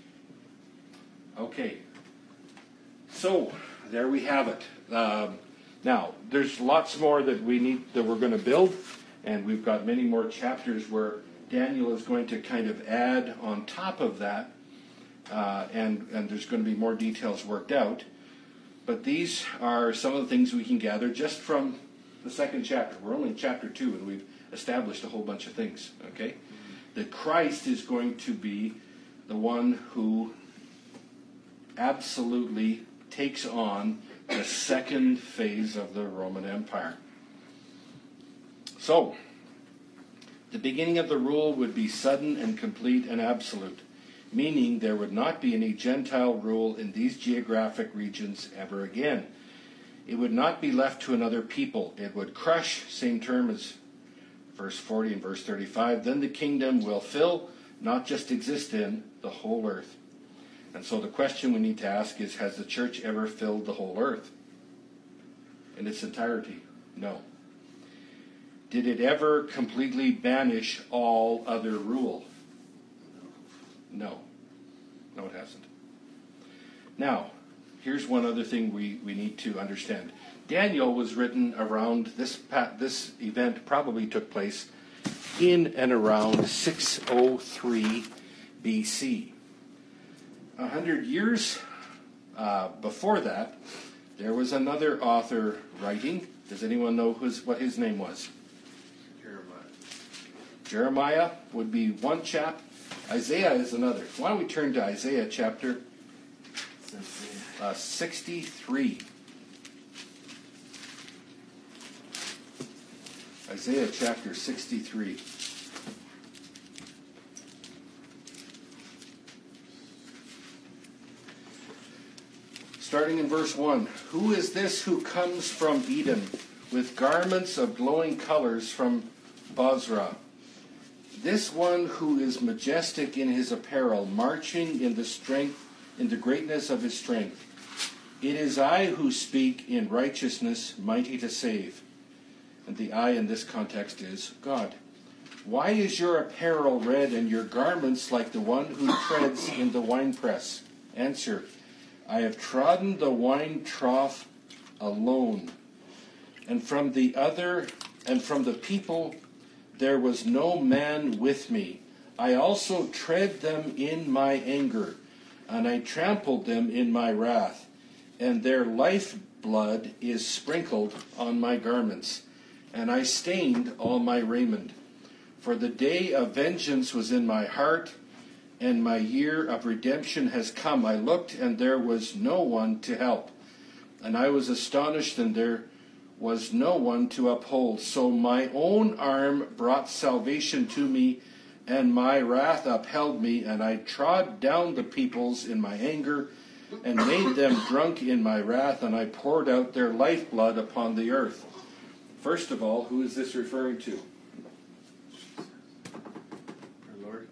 Okay, so there we have it. Um, now, there's lots more that we need that we're going to build, and we've got many more chapters where Daniel is going to kind of add on top of that, uh, and and there's going to be more details worked out. But these are some of the things we can gather just from the second chapter. We're only in chapter two, and we've established a whole bunch of things. Okay, that Christ is going to be the one who absolutely takes on the second phase of the Roman Empire. So, the beginning of the rule would be sudden and complete and absolute, meaning there would not be any Gentile rule in these geographic regions ever again. It would not be left to another people. It would crush, same term as verse forty and verse thirty-five, then the kingdom will fill, not just exist in, the whole earth. And so the question we need to ask is, has the church ever filled the whole earth in its entirety? No. Did it ever completely banish all other rule? No. No, it hasn't. Now, here's one other thing we, we need to understand. Daniel was written around, this, this event probably took place in and around six oh three B C. A hundred years uh, before that, there was another author writing. Does anyone know who's, what his name was? Jeremiah. Jeremiah would be one chap. Isaiah is another. Why don't we turn to Isaiah chapter uh, sixty-three. Isaiah chapter sixty-three. Starting in verse one. Who is this who comes from Edom with garments of glowing colors from Bozrah? This one who is majestic in his apparel, marching in the strength, in the greatness of his strength. It is I who speak in righteousness, mighty to save. And the I in this context is God. Why is your apparel red and your garments like the one who treads in the winepress? Answer, I have trodden the wine trough alone, and from the other, and from the people there was no man with me. I also tread them in my anger, and I trampled them in my wrath, and their lifeblood is sprinkled on my garments, and I stained all my raiment. For the day of vengeance was in my heart, and my year of redemption has come. I looked, and there was no one to help, and I was astonished, and there was no one to uphold. So my own arm brought salvation to me, and my wrath upheld me, and I trod down the peoples in my anger, and made them drunk in my wrath, and I poured out their lifeblood upon the earth. First of all, who is this referring to? Our Lord.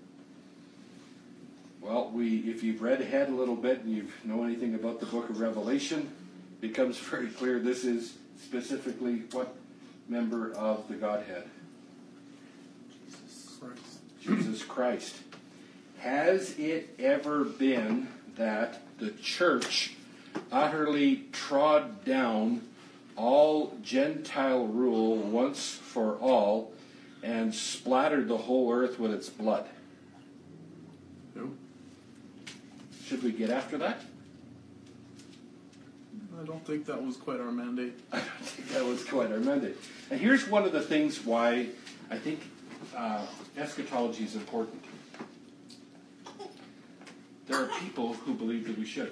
Well, we, if you've read ahead a little bit and you know anything about the book of Revelation, it becomes very clear this is specifically what member of the Godhead? Jesus Christ. Jesus Christ. Has it ever been that the church utterly trod down all Gentile rule once for all and splattered the whole earth with its blood? No. Should we get after that? I don't think that was quite our mandate. I don't think that was quite our mandate. And here's one of the things why I think uh, eschatology is important. There are people who believe that we should.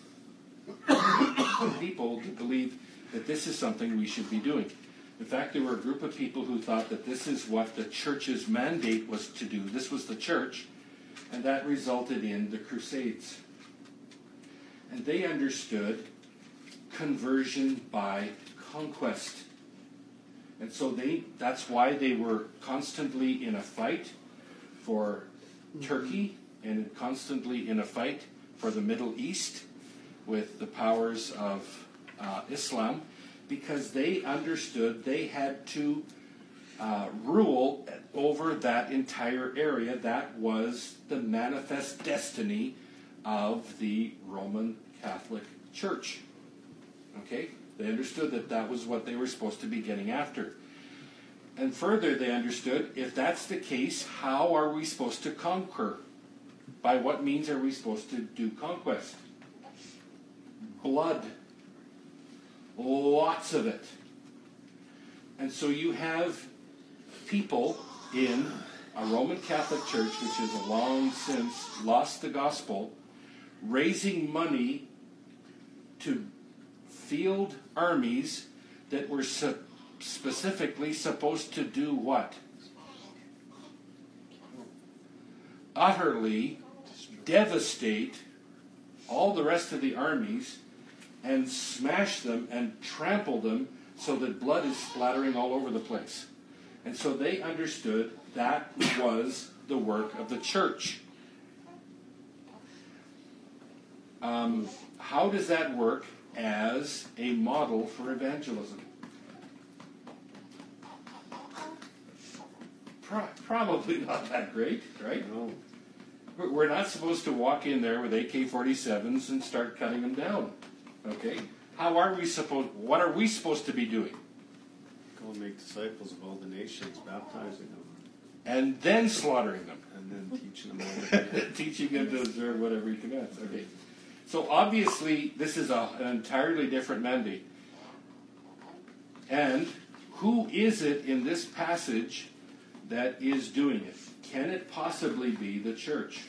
People who believe that this is something we should be doing. In fact, there were a group of people who thought that this is what the church's mandate was to do. This was the church, and that resulted in the Crusades. And they understood conversion by conquest. And so they that's why they were constantly in a fight for Turkey and constantly in a fight for the Middle East with the powers of uh, Islam, because they understood they had to uh, rule over that entire area. That was the manifest destiny of the Roman Catholic Church. Okay? They understood that that was what they were supposed to be getting after. And further, they understood, if that's the case, how are we supposed to conquer? By what means are we supposed to do conquest? Blood. Lots of it. And so you have people in a Roman Catholic Church, which has long since lost the gospel, raising money to field armies that were su- specifically supposed to do what? Utterly devastate all the rest of the armies and smash them and trample them so that blood is splattering all over the place. And so they understood that was the work of the church. Um, how does that work as a model for evangelism? Pro- probably not that great, right? No. We're we're not supposed to walk in there with A K forty-sevens and start cutting them down. Okay? How are we supposed, what are we supposed to be doing? Go and make disciples of all the nations, baptizing them, And then slaughtering them. and then teaching them all the Teaching them to observe whatever he commands. Okay. So obviously, this is a, an entirely different mandate. And who is it in this passage that is doing it? Can it possibly be the church?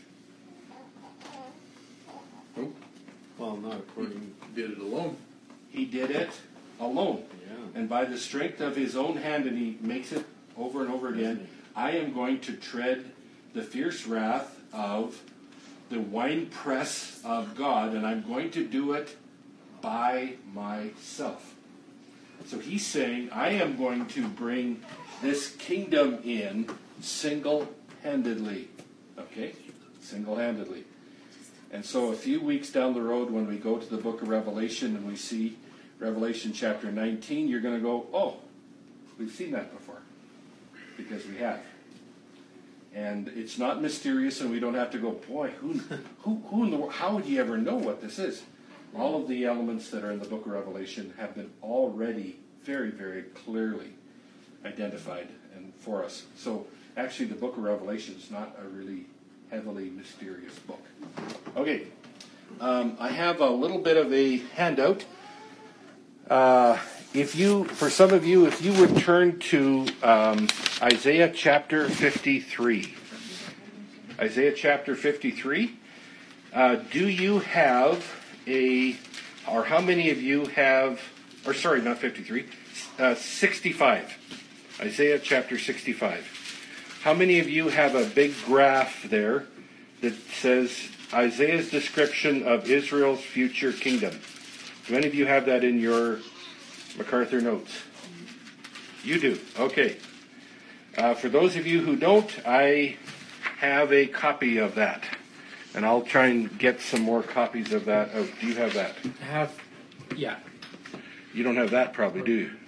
Nope. Well, not according. He did it alone. He did it alone. Yeah. And by the strength of his own hand, and he makes it over and over again, I am going to tread the fierce wrath of the winepress of God, and I'm going to do it by myself. So he's saying, I am going to bring this kingdom in single-handedly. Okay? Single-handedly. And so a few weeks down the road, when we go to the book of Revelation and we see Revelation chapter nineteen, you're going to go, oh, we've seen that before. Because we have. And it's not mysterious, and we don't have to go, boy, who, who, who in the world, how would you ever know what this is? All of the elements that are in the book of Revelation have been already very, very clearly identified and for us. So actually the book of Revelation is not a really heavily mysterious book. Okay, um, I have a little bit of a handout. Uh, if you, for some of you, if you would turn to um, Isaiah chapter fifty-three. Isaiah chapter fifty-three. Uh, do you have a, or how many of you have, or sorry, not fifty-three, uh, sixty-five. Isaiah chapter sixty-five. How many of you have a big graph there that says Isaiah's description of Israel's future kingdom? Do any of you have that in your MacArthur notes? You do. Okay. Uh, for those of you who don't, I have a copy of that. And I'll try and get some more copies of that. Oh, do you have that? I have, yeah. You don't have that probably, do you?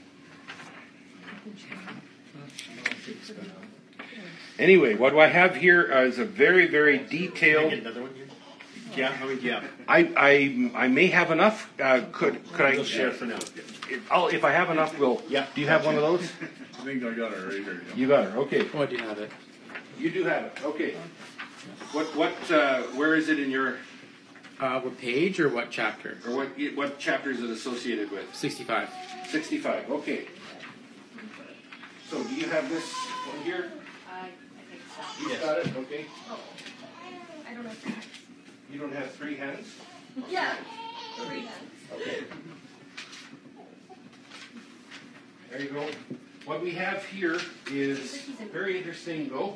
Anyway, what I have here is a very, very detailed. Another one here? Yeah, I mean, yeah. I, I, I may have enough. Uh, could could I We'll share for now. I'll, if I have enough, we'll. Yeah. Do you have one of those? I think I got it right here. You got it. Okay. Oh, I do have it. You do have it. Okay. What what? Uh, where is it in your? Uh, what page or what chapter? Or what what chapter is it associated with? sixty-five. Sixty-five. Okay. So do you have this one here? I, I think so. You got it. Okay. I don't know. If You don't have three hands. yeah. Three hands. Okay. There you go. What we have here is very interesting. Go.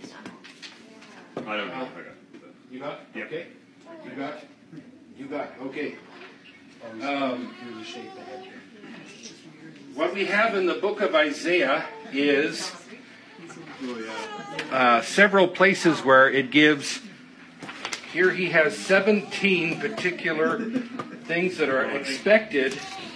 I don't know. Uh, if I got it. You got? Yeah. Okay. You got? You got. Okay. Um, what we have in the book of Isaiah is uh, several places where it gives. Here he has seventeen particular things that are expected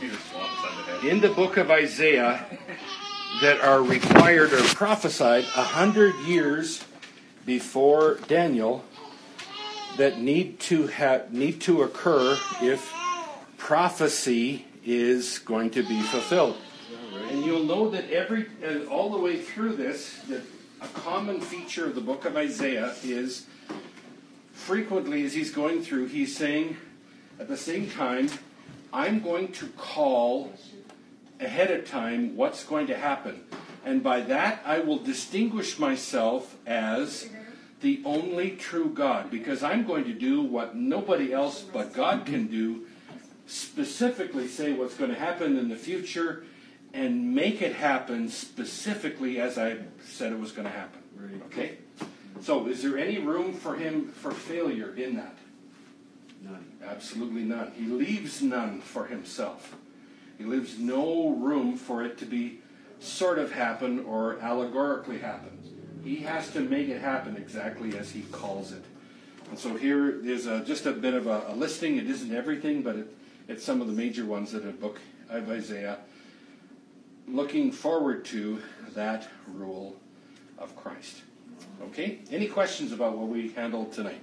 in the book of Isaiah that are required or prophesied a hundred years before Daniel that need to have need to occur if prophecy is going to be fulfilled. And you'll know that every and all the way through this, that a common feature of the book of Isaiah is frequently as he's going through, he's saying at the same time, I'm going to call ahead of time what's going to happen. And by that, I will distinguish myself as the only true God, because I'm going to do what nobody else but God can do, specifically say what's going to happen in the future and make it happen specifically as I said it was going to happen. Okay? So, is there any room for him for failure in that? None. Absolutely none. He leaves none for himself. He leaves no room for it to be sort of happen or allegorically happen. He has to make it happen exactly as he calls it. And so here is a, just a bit of a, a listing. It isn't everything, but it, it's some of the major ones that the book of Isaiah looking forward to that rule of Christ. Okay? Any questions about what we handled tonight?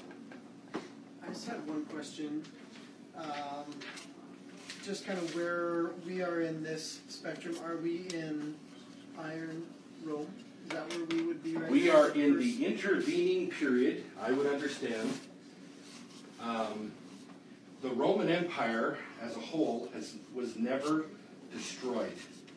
I just had one question. Um, just kind of where we are in this spectrum. Are we in Iron Rome? Is that where we would be right We now? are in the intervening period, I would understand. Um, the Roman Empire as a whole has, was never destroyed.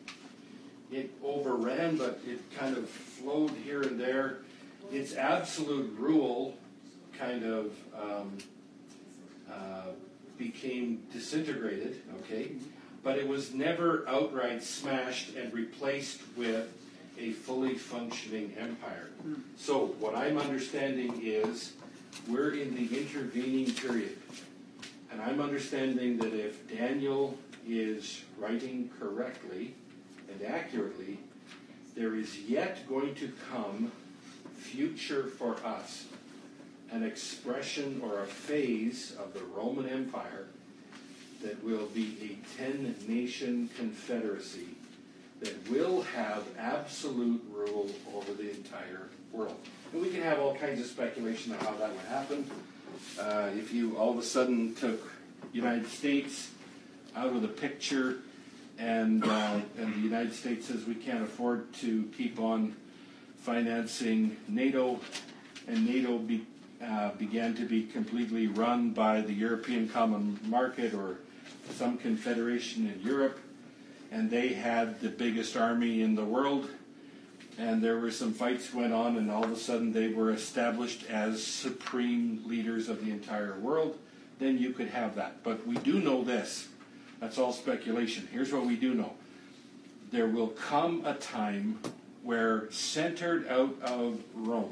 It overran, but it kind of flowed here and there. Its absolute rule kind of um, uh, became disintegrated, okay? But it was never outright smashed and replaced with a fully functioning empire. So what I'm understanding is we're in the intervening period. And I'm understanding that if Daniel is writing correctly and accurately, there is yet going to come future for us, an expression or a phase of the Roman Empire that will be a ten-nation confederacy that will have absolute rule over the entire world. And we can have all kinds of speculation on how that would happen. Uh, if you all of a sudden took United States out of the picture, and uh, and the United States says we can't afford to keep on financing NATO, and NATO be, uh, began to be completely run by the European Common Market or some confederation in Europe, and they had the biggest army in the world, and there were some fights went on, and all of a sudden they were established as supreme leaders of the entire world, then you could have that. But we do know this. That's all speculation. Here's what we do know. There will come a time where, centered out of Rome,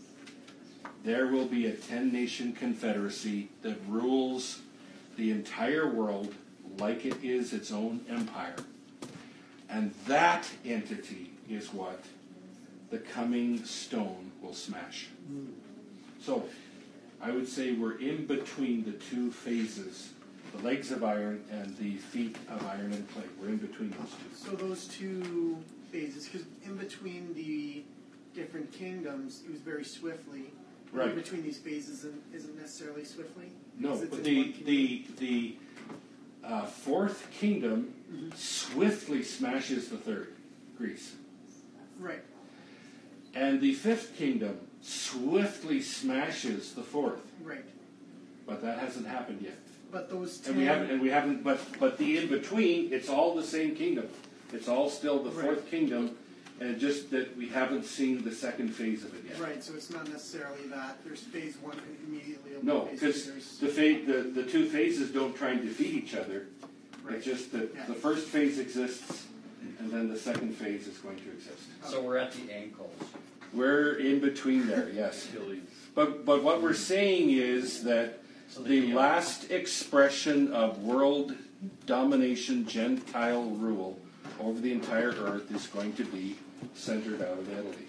there will be a ten-nation confederacy that rules the entire world like it is its own empire. And that entity is what the coming stone will smash. So, I would say we're in between the two phases, the legs of iron and the feet of iron and clay. We're in between those two. So those two phases, because in between the different kingdoms, it was very swiftly. Right. In between these phases isn't, isn't necessarily swiftly. No, Because it's but in the one kingdom. the the uh, fourth kingdom Mhm. swiftly smashes the third, Greece, Right. and the fifth kingdom swiftly smashes the fourth. Right. But that hasn't happened yet, But those ten. and we haven't. And we haven't. But but the in between, it's all the same kingdom. It's all still the fourth Right. kingdom, and just that we haven't seen the second phase of it yet. Right. So it's not necessarily that there's phase one immediately. over No, phase because two, there's- the, fa- the the two phases don't try and defeat each other. Right. It's just that Yeah. the first phase exists, and then the second phase is going to exist. So we're at the ankles. We're in between there, yes. Achilles. But but what we're saying is that So the the- last expression of world domination, Gentile rule over the entire earth is going to be centered out of Italy.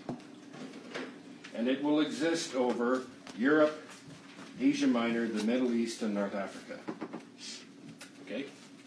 And it will exist over Europe, Asia Minor, the Middle East, and North Africa. Okay?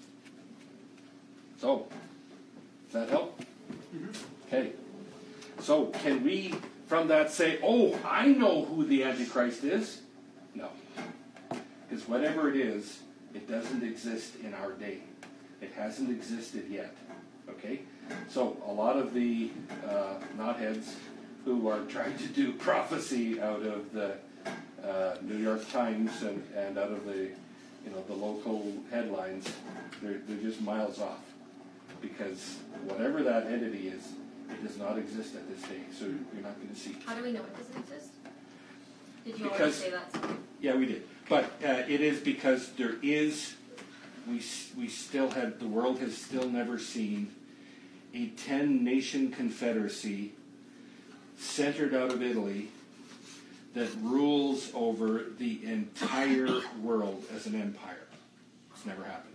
So, does that help? Okay. So, can we, from that, say, oh, I know who the Antichrist is? No. Because whatever it is, it doesn't exist in our day. It hasn't existed yet. Okay? So, a lot of the uh, knotheads who are trying to do prophecy out of the uh, New York Times and, and out of the, you know, the local headlines, they're, they're just miles off. Because whatever that entity is, it does not exist at this day. So you're not going to see it. How do we know it doesn't exist? Did you already Because- say that? Yeah, we did. But uh, it is because there is, we, s- we still have, the world has still never seen a ten-nation confederacy centered out of Italy that rules over the entire world as an empire. It's never happened.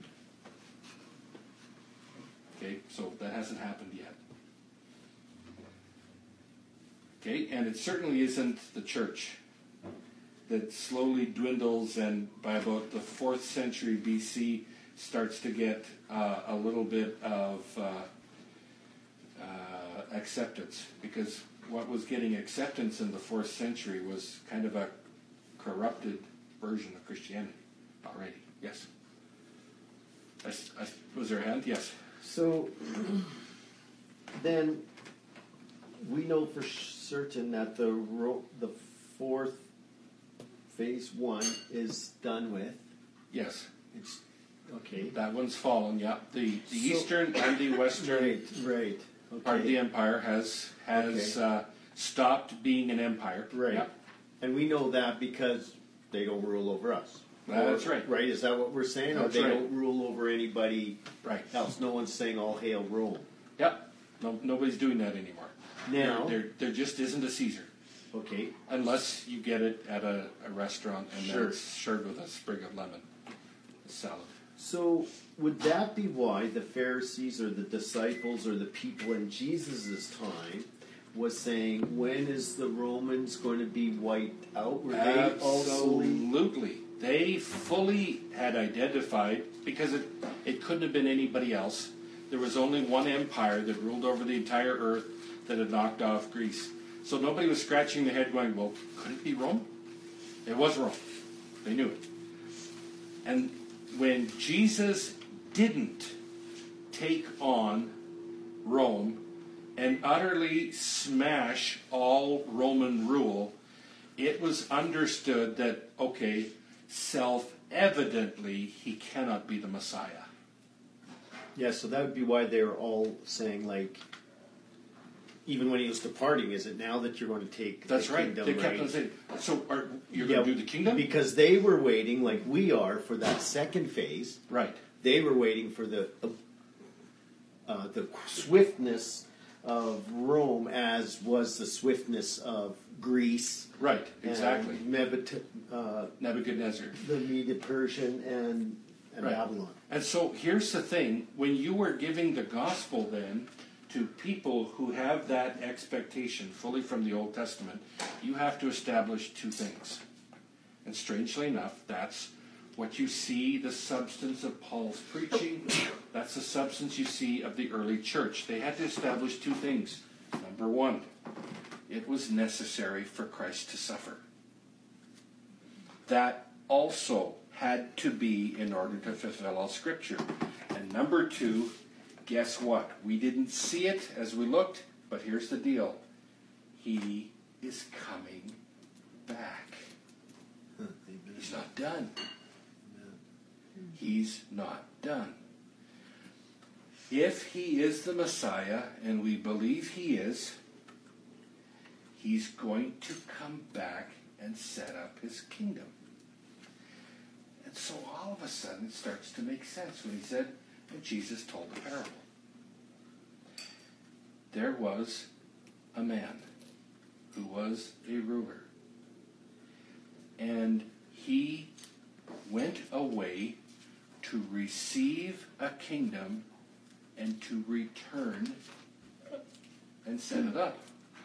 Okay, so that hasn't happened yet. Okay, and it certainly isn't the church that slowly dwindles and by about the fourth century B C starts to get uh, a little bit of uh, uh, acceptance, because what was getting acceptance in the fourth century was kind of a corrupted version of Christianity already. Yes. I, I, was there a hand? Yes. So then we know for certain that the ro- the fourth phase one is done with. Yes. It's okay. That one's fallen. Yeah. The the So- eastern and the western Right, right. Okay. part of the empire has has Okay. uh, stopped being an empire. Right. Yeah. And we know that because they don't rule over us. That's Or- right. Right? Is that what we're saying? That's or they right. don't rule over anybody Right. else? No one's saying all hail Rome. Yep. No, nobody's doing that anymore. Now, there, there, there just isn't a Caesar okay. unless you get it at a, a restaurant and Sure. then it's served with a sprig of lemon salad. So would that be why the Pharisees or the disciples or the people in Jesus' time was saying, when is the Romans going to be wiped out? Were they also Absolutely. They fully had identified, because it, it couldn't have been anybody else. There was only one empire that ruled over the entire earth that had knocked off Greece. So nobody was scratching their head going, well, could it be Rome? It was Rome. They knew it. And when Jesus didn't take on Rome and utterly smash all Roman rule, it was understood that, okay, self-evidently he cannot be the Messiah. Yeah, so that would be why they were all saying, like, even when he was departing, is it now that you're going to take That's the right. kingdom? They kept right? on saying, so are, you're Yeah, going to do the kingdom? Because they were waiting, like we are, for that second phase. Right. They were waiting for the uh, the swiftness of Rome, as was the swiftness of Greece. Right, exactly. And Mebet- uh, Nebuchadnezzar. the Medo-Persian and, and Right. Babylon. And so here's the thing. When you were giving the gospel then to people who have that expectation fully from the Old Testament, you have to establish two things. And strangely enough, that's what you see the substance of Paul's preaching. That's the substance you see of the early church. They had to establish two things. Number one, it was necessary for Christ to suffer. That also had to be in order to fulfill all Scripture. And number two, guess what? We didn't see it as we looked, but here's the deal. He is coming back. He's not done. He's not done. If he is the Messiah, and we believe he is, he's going to come back and set up his kingdom. And so all of a sudden it starts to make sense when he said, and Jesus told the parable. There was a man who was a ruler. And he went away to receive a kingdom and to return and set it up.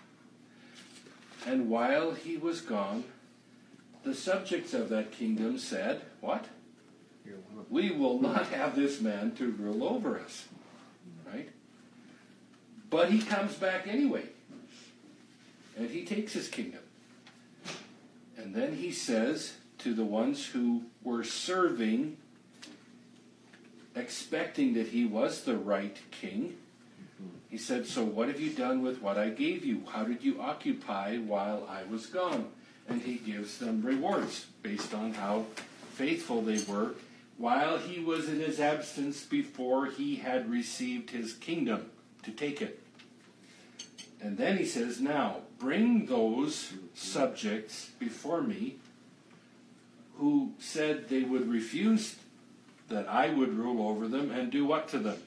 And while he was gone, the subjects of that kingdom said, what? We will not have this man to rule over us. Right? But he comes back anyway. And he takes his kingdom. And then he says to the ones who were serving, expecting that he was the right king, he said, so what have you done with what I gave you? How did you occupy while I was gone? And he gives them rewards based on how faithful they were while he was in his absence before he had received his kingdom to take it. And then he says, now, bring those subjects before me who said they would refuse that I would rule over them, and do what to them?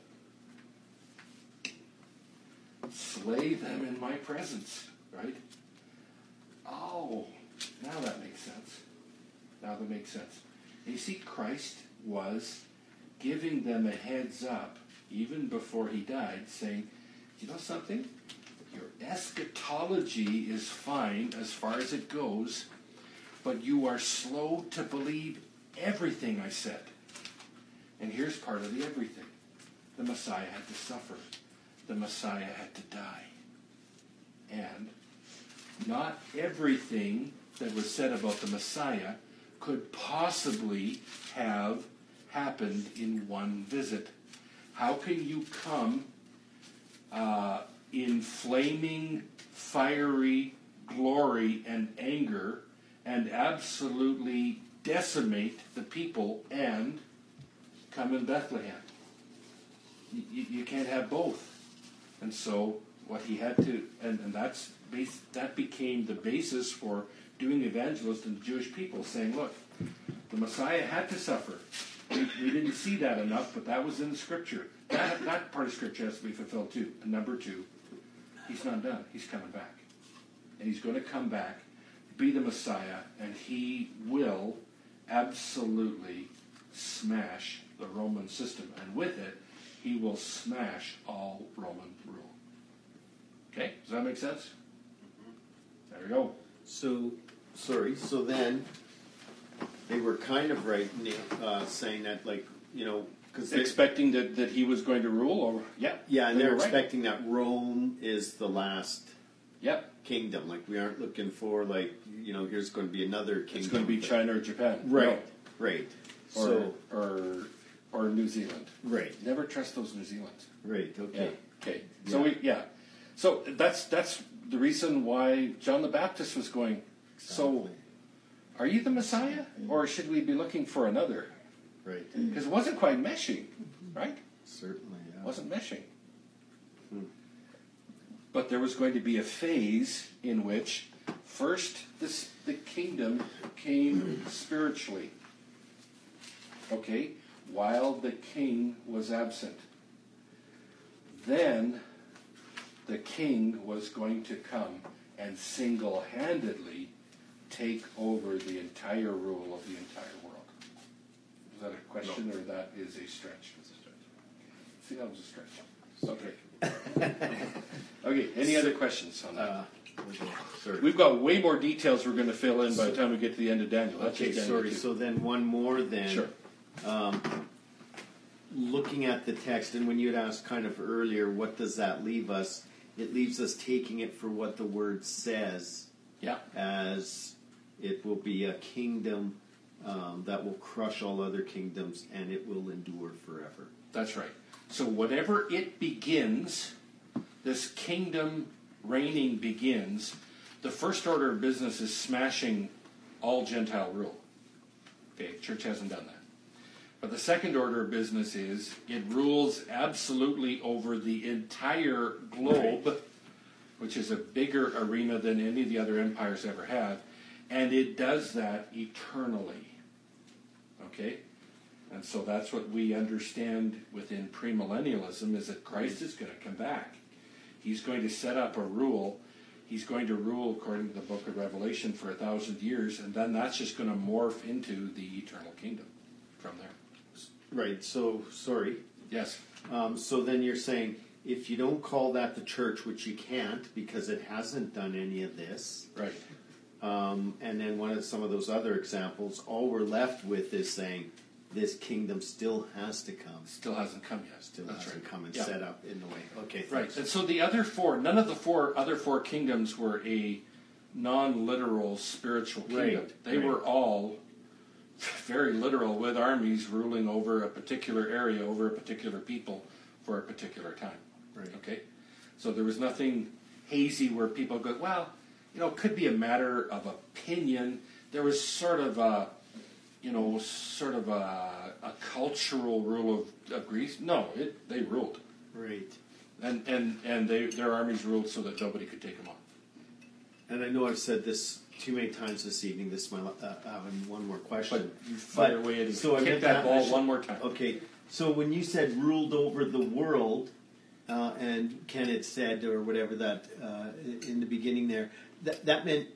Slay them in my presence, right? Oh, now that makes sense. Now that makes sense. And you see, Christ was giving them a heads up, even before he died, saying, you know something? Your eschatology is fine as far as it goes, but you are slow to believe everything I said. And here's part of the everything. The Messiah had to suffer. The Messiah had to die. And not everything that was said about the Messiah could possibly have happened in one visit. How can you come uh, in flaming, fiery glory and anger and absolutely decimate the people and come in Bethlehem? You, you can't have both. And so what he had to, and, and that's base, that became the basis for doing evangelism to the Jewish people, saying, look, the Messiah had to suffer. We, we didn't see that enough, but that was in the Scripture. That, that part of Scripture has to be fulfilled too. And number two, he's not done. He's coming back. And he's going to come back, be the Messiah, and he will absolutely smash the Roman system. And with it, he will smash all Roman rule. Okay? Does that make sense? There we go. So, sorry, so then they were kind of right uh, saying that, like, you know, because Expecting that, that he was going to rule? Or yeah. yeah, and they they're were right. expecting that Rome is the last Yep. kingdom. Like we aren't looking for like you know here's going to be another kingdom. It's going to be China or Japan. Right. Right. No. Or, So or or New Zealand. right. Never trust those New Zealanders. Right. Okay. Yeah. Okay. So Yeah. we yeah. So that's that's the reason why John the Baptist was going. So, Exactly. are you the Messiah, or should we be looking for another? Right. Because it wasn't quite meshing, right? Certainly. Yeah. It wasn't meshing. Hmm. But there was going to be a phase in which first this, the kingdom came spiritually. Okay? While the king was absent. Then the king was going to come and single-handedly take over the entire rule of the entire world. Is that a question or that is a stretch? It's a stretch. See, that was a stretch. Okay. Okay, any other questions on that? Uh, okay. Sorry. We've got way more details we're going to fill in by the time we get to the end of Daniel. That's Okay, just Daniel sorry. two. So then one more then. Sure. Um, looking at the text, and when you had asked kind of earlier, what does that leave us? It leaves us taking it for what the word says, Yeah. as it will be a kingdom um, that will crush all other kingdoms, and it will endure forever. That's right. So whenever it begins, this kingdom reigning begins, the first order of business is smashing all Gentile rule. Okay, church hasn't done that. But the second order of business is it rules absolutely over the entire globe, which is a bigger arena than any of the other empires ever have, and it does that eternally. Okay? And so that's what we understand within premillennialism, is that Christ is going to come back. He's going to set up a rule. He's going to rule according to the book of Revelation for a thousand years, and then that's just going to morph into the eternal kingdom from there. Right. So sorry. Yes. Um, so then you're saying if you don't call that the church, which you can't because it hasn't done any of this, Right. um, and then one of some of those other examples, all we're left with is saying this kingdom still has to come. Still hasn't come yet. Still That's hasn't right. come and Yeah. set up in the way. Okay. Right. Thanks. And so the other four, none of the four other four kingdoms were a non-literal spiritual kingdom. Right, They right. were all very literal, with armies ruling over a particular area, over a particular people for a particular time. Right. Okay? So there was nothing hazy where people go, well, you know, it could be a matter of opinion. There was sort of a, you know, sort of a, a cultural rule of, of Greece. No, it, they ruled. Right. And and, and they, their armies ruled so that nobody could take them on. And I know I've said this too many times this evening. This is my uh, having one more question. But you fire away and so I kick meant that that ball actually- one more time. Okay, so when you said ruled over the world, uh, and Ken had said, or whatever that uh, in the beginning there, that, that meant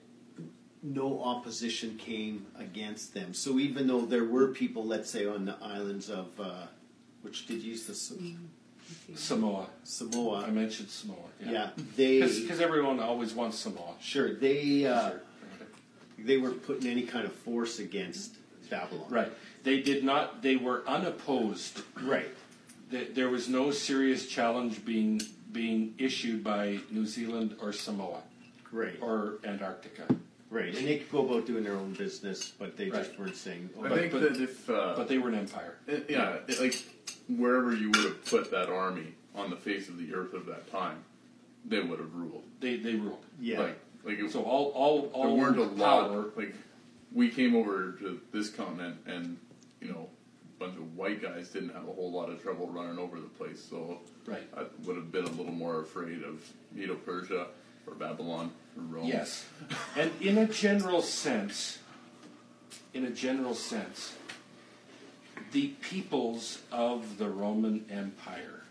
no opposition came against them. So even though there were people, let's say, on the islands of, uh, which did you use the Sa- Samoa. I Samoa, mentioned Samoa. yeah, Yeah. they, Because everyone always wants Samoa. sure, they, uh, Sure. they weren't putting any kind of force against Babylon. Right. They did not, they were unopposed. Right. Th- There was no serious challenge being being issued by New Zealand or Samoa Right. or Antarctica. Right, and they could go about doing their own business, but they just Right. weren't saying. Oh, I But- think but- that if uh, But they were an empire. it- yeah, it, like wherever you would have put that army on the face of the earth of that time, they would have ruled. They they ruled. yeah, Like, like it, So all all there all weren't a lot. power. Like we came over to this continent, and you know, a bunch of white guys didn't have a whole lot of trouble running over the place. So Right. I would have been a little more afraid of Medo-Persia or Babylon or Rome. Yes. And in a general sense, in a general sense, the peoples of the Roman Empire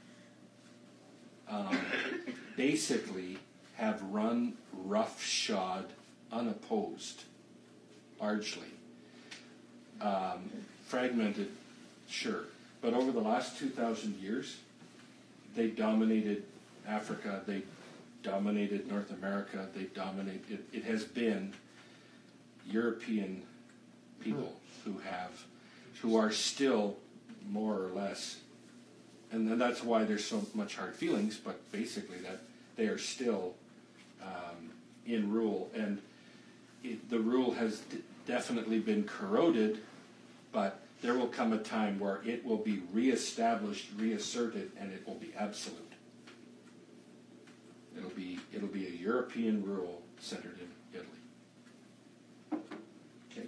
um, basically have run roughshod, unopposed, largely. Um, fragmented, sure. But over the last two thousand years, they dominated Africa, they dominated North America, they dominate, it, it has been European people who have, who are still more or less, and then that's why there's so much hard feelings, but basically that they are still um, in rule, and it, the rule has d- definitely been corroded, but there will come a time where it will be reestablished, reasserted, and it will be absolute. It'll be it'll be a European rule centered in Italy. Okay.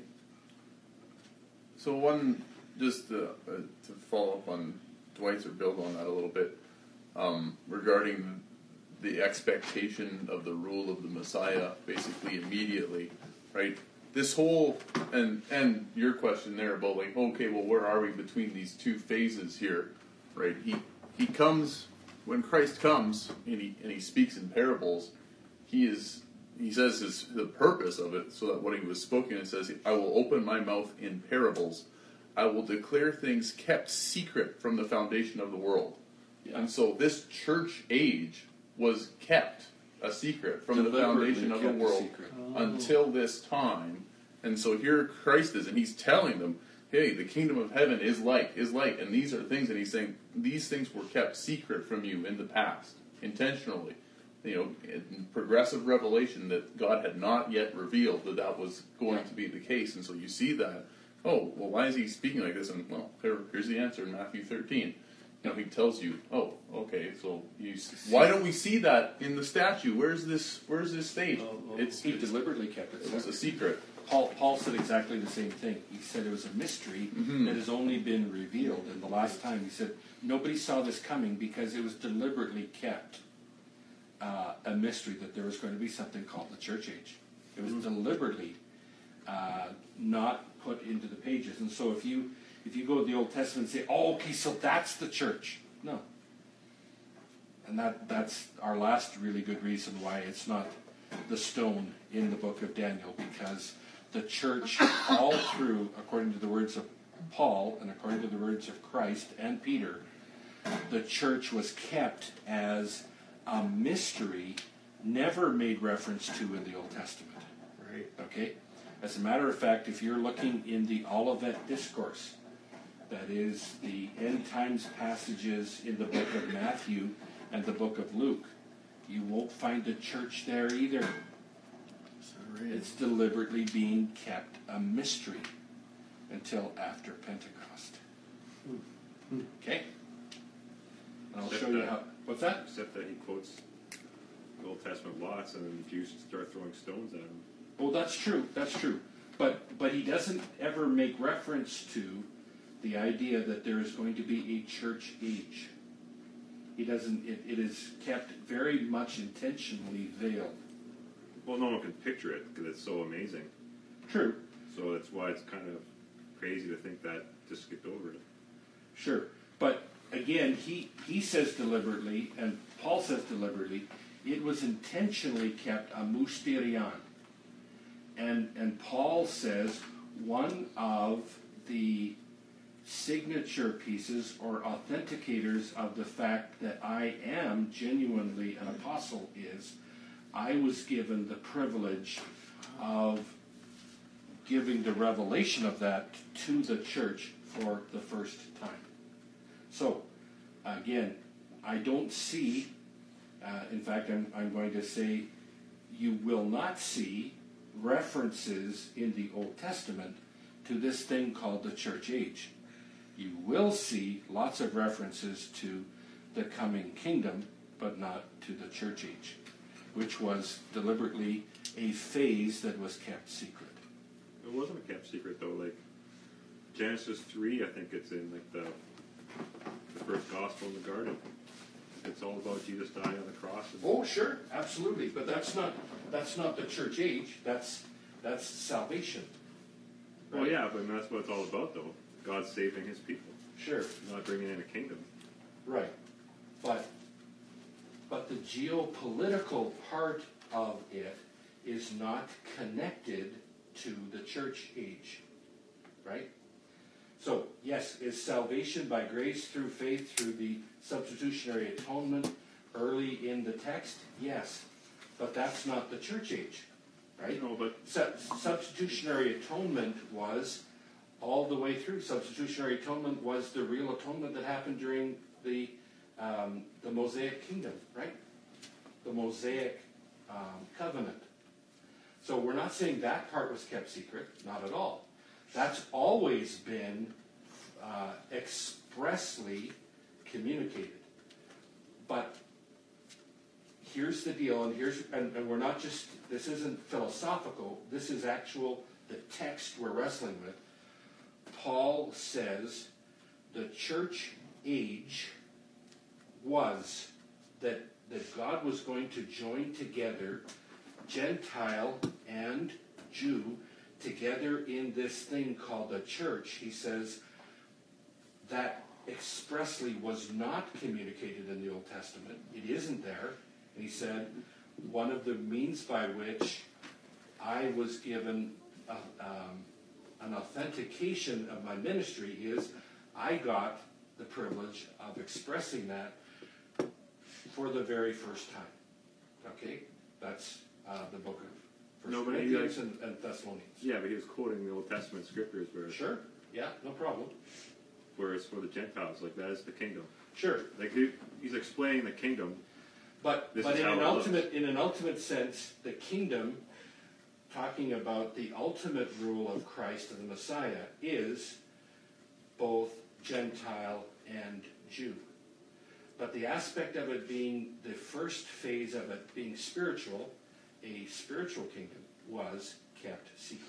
So one, just to, uh, to follow up on Dwight's or build on that a little bit, um, regarding the expectation of the rule of the Messiah, basically immediately, right? This whole, and and your question there about like, okay, well, where are we between these two phases here, right? He he comes, when Christ comes and he and he speaks in parables, he is he says his the purpose of it, so that what he was spoken, it says, I will open my mouth in parables, I will declare things kept secret from the foundation of the world. Yeah. And so this church age was kept a secret from the foundation of the world oh. until this time. And so here Christ is, and he's telling them, hey, the kingdom of heaven is like, is like, and these are things, and he's saying, these things were kept secret from you in the past, intentionally. You know, in progressive revelation that God had not yet revealed that that was going yeah. to be the case. And so you see that, oh, well, why is he speaking like this? And, well, here, here's the answer in Matthew thirteen. You know, he tells you, oh, okay, so you, why don't we see that in the statue? Where's this? Where's this stage? Oh, oh, it's he it's, deliberately kept it. It was a secret. Paul, Paul said exactly the same thing. He said it was a mystery mm-hmm. that has only been revealed. And the last time he said nobody saw this coming because it was deliberately kept uh, a mystery that there was going to be something called the church age. It was mm-hmm. deliberately uh, not put into the pages. And so if you if you go to the Old Testament and say, oh, okay, so that's the church. No. And that that's our last really good reason why it's not the stone in the book of Daniel, because the church all through, according to the words of Paul and according to the words of Christ and Peter, the church was kept as a mystery, never made reference to in the Old Testament. Right. Okay? As a matter of fact, if you're looking in the Olivet Discourse, that is the end times passages in the book of Matthew and the book of Luke, you won't find the church there either. It's deliberately being kept a mystery until after Pentecost. Okay? And I'll Except show you that- how. What's that? Except that he quotes the Old Testament lots, and then Jews start throwing stones at him. Well, that's true. That's true. But but he doesn't ever make reference to the idea that there is going to be a church age. He doesn't. It, it is kept very much intentionally veiled. Well, no one can picture it because it's so amazing. True. So that's why it's kind of crazy to think that just skipped over it. Sure. But again, he, he says deliberately, and Paul says deliberately, it was intentionally kept a mysterion. And, and Paul says one of the signature pieces or authenticators of the fact that I am genuinely an apostle is I was given the privilege of giving the revelation of that to the church for the first time. So, again, I don't see, uh, in fact, I'm, I'm going to say, you will not see references in the Old Testament to this thing called the church age. You will see lots of references to the coming kingdom, but not to the church age, which was deliberately a phase that was kept secret. It wasn't a kept secret though. Like Genesis three, I think it's in like the, the first gospel in the garden. It's all about Jesus dying on the cross. And oh, sure, absolutely, but that's not that's not the church age. That's that's salvation. Right? Well, yeah, but that's what it's all about, though. God saving His people. Sure, not bringing in a kingdom. Right, but but the geopolitical part of it is not connected to the church age, right? So, yes, is salvation by grace through faith through the substitutionary atonement early in the text? Yes, but that's not the church age, right? No, but Sub- substitutionary atonement was all the way through. Substitutionary atonement was the real atonement that happened during the um, the Mosaic kingdom, right? The Mosaic um, covenant. So we're not saying that part was kept secret, not at all. That's always been uh, expressly communicated. But here's the deal, and here's and, and we're not just, this isn't philosophical, this is actual, the text we're wrestling with. Paul says the church age was that, that God was going to join together Gentile and Jew together in this thing called the church. He says that expressly was not communicated in the Old Testament. It isn't there. And he said, one of the means by which I was given a, um, an authentication of my ministry is I got the privilege of expressing that for the very first time. Okay? That's uh, the book of First No, but he, Corinthians like- and, and Thessalonians. Yeah, but he was quoting the Old Testament scriptures where, Sure. Yeah, no problem. where it's for the Gentiles, like that is the kingdom. Sure. Like he, he's explaining the kingdom. But, This but is in how an it looks. ultimate in an ultimate sense, the kingdom, talking about the ultimate rule of Christ and the Messiah, is both Gentile and Jew. But the aspect of it being the first phase of it being spiritual, a spiritual kingdom, was kept secret.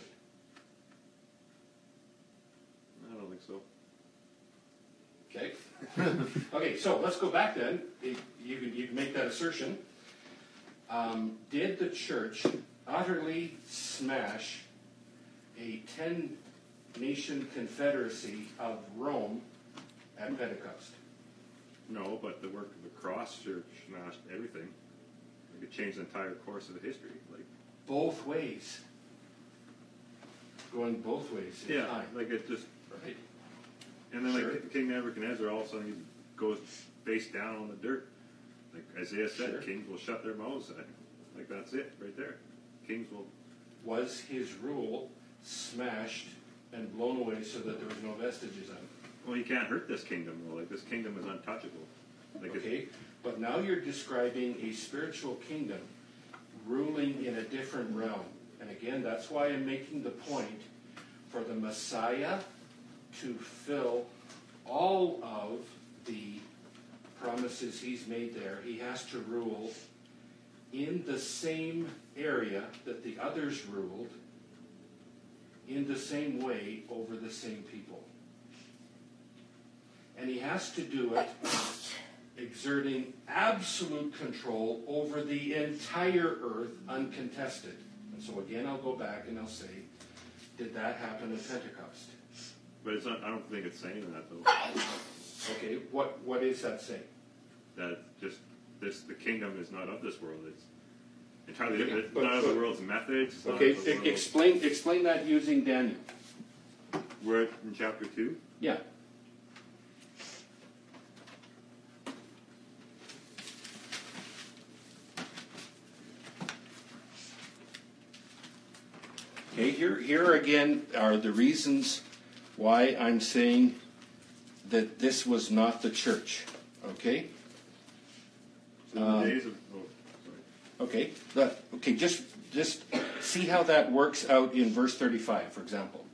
I don't think so. Okay. Okay. So let's go back then. If you can you can make that assertion. Um, did the church utterly smash a ten-nation confederacy of Rome at Pentecost? No, but the work of the cross church smashed everything. Like it changed the entire course of the history. Like Both ways. Going both ways in yeah, time. like it just. Right. And then, like Sure. King Nebuchadnezzar, all of a sudden he goes face down on the dirt. Like Isaiah said, Sure. kings will shut their mouths. Like that's it, right there. Kings will. Was his rule smashed and blown away so that there was no vestiges of it? Well, you can't hurt this kingdom though. Like this kingdom is untouchable. Like Okay, it, but now you're describing a spiritual kingdom ruling in a different realm. And again, that's why I'm making the point for the Messiah to fill all of the promises he's made there. He has to rule in the same area that the others ruled, in the same way over the same people. And he has to do it exerting absolute control over the entire earth uncontested. And so again, I'll go back and I'll say, did that happen at Pentecost? but it's not. I don't think it's saying that though. Okay, what, what is that saying? That just this the kingdom is not of this world. It's entirely Yeah, different. It's but- not of but- the world's methods. It's Okay, not of the e- world's, explain, explain that using Daniel. we're in chapter two. Yeah. Okay, here, here again are the reasons why I'm saying that this was not the church. Okay? So in Um, the days of oh, sorry. Okay, that, okay, just, just see how that works out in verse thirty-five, for example.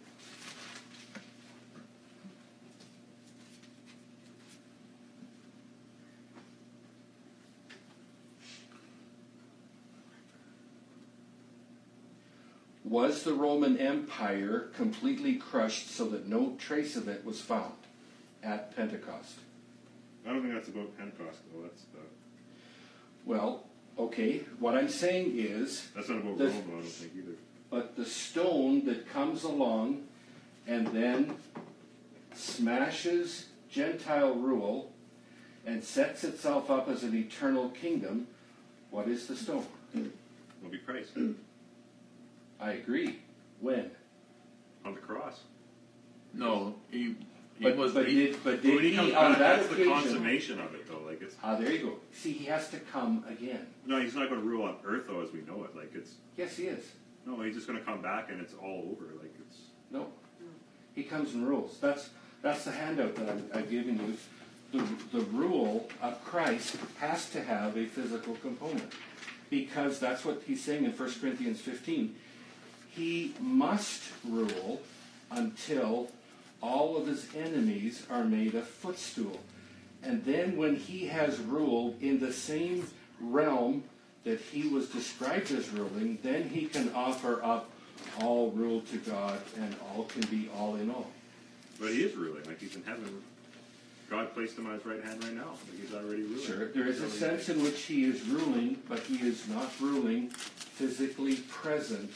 Was the Roman Empire completely crushed so that no trace of it was found at Pentecost? I don't think that's about Pentecost though. That's uh, Well, okay, what I'm saying is, that's not about The- Rome. I don't think either. but the stone that comes along and then smashes Gentile rule and sets itself up as an eternal kingdom, what is the stone? It'll be Christ I agree. When? on the cross. No, he, he But, was. but he- did, but When did he he, comes on back, that that's the occasion... consummation of it though. Like it's Ah, there you go. See, he has to come again. no, he's not going to rule on earth though as we know it. Like it's Yes, he is. no, he's just going to come back and it's all over. Like it's No. He comes and rules. That's that's the handout that I'm, I've given you. The, the rule of Christ has to have a physical component. because that's what he's saying in First Corinthians fifteen. He must rule until all of his enemies are made a footstool. And then when he has ruled in the same realm that he was described as ruling, then he can offer up all rule to God, and all can be all in all. But he is ruling, like he's in heaven. God placed him on his right hand right now. Like he's already ruling. Sure, there is a sense in which he is ruling, but he is not ruling physically present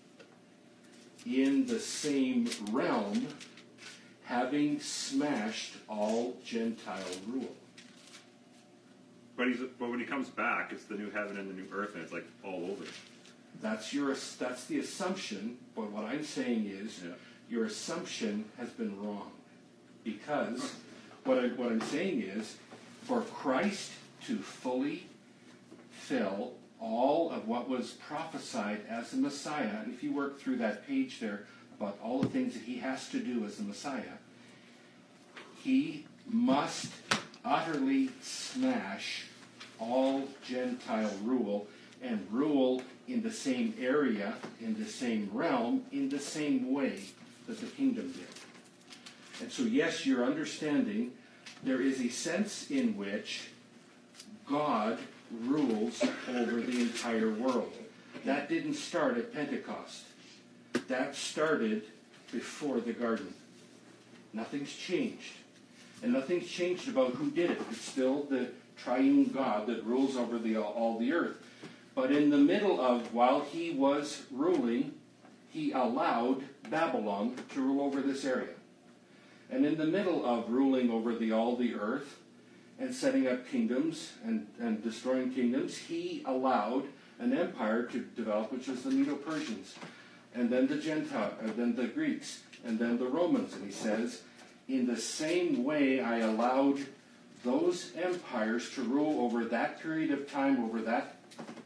in the same realm, having smashed all Gentile rule. But he's but when he comes back, it's the new heaven and the new earth, and it's like all over. That's your that's the assumption, but what I'm saying is Yeah. your assumption has been wrong. Because what, I, what I'm saying is, for Christ to fully fill all of what was prophesied as the Messiah, and if you work through that page there about all the things that he has to do as the Messiah, he must utterly smash all Gentile rule and rule in the same area, in the same realm, in the same way that the kingdom did. And so, yes, you're understanding there is a sense in which God rules over the entire world. That didn't start at Pentecost. That started before the garden. Nothing's changed. And nothing's changed about who did it. It's still the triune God that rules over the, all the earth. But in the middle of, while he was ruling, he allowed Babylon to rule over this area. And in the middle of ruling over the all the earth and setting up kingdoms and, and destroying kingdoms, he allowed an empire to develop, which was the Medo-Persians, and then the Gentile, and then the Greeks, and then the Romans. And he says, in the same way I allowed those empires to rule over that period of time, over that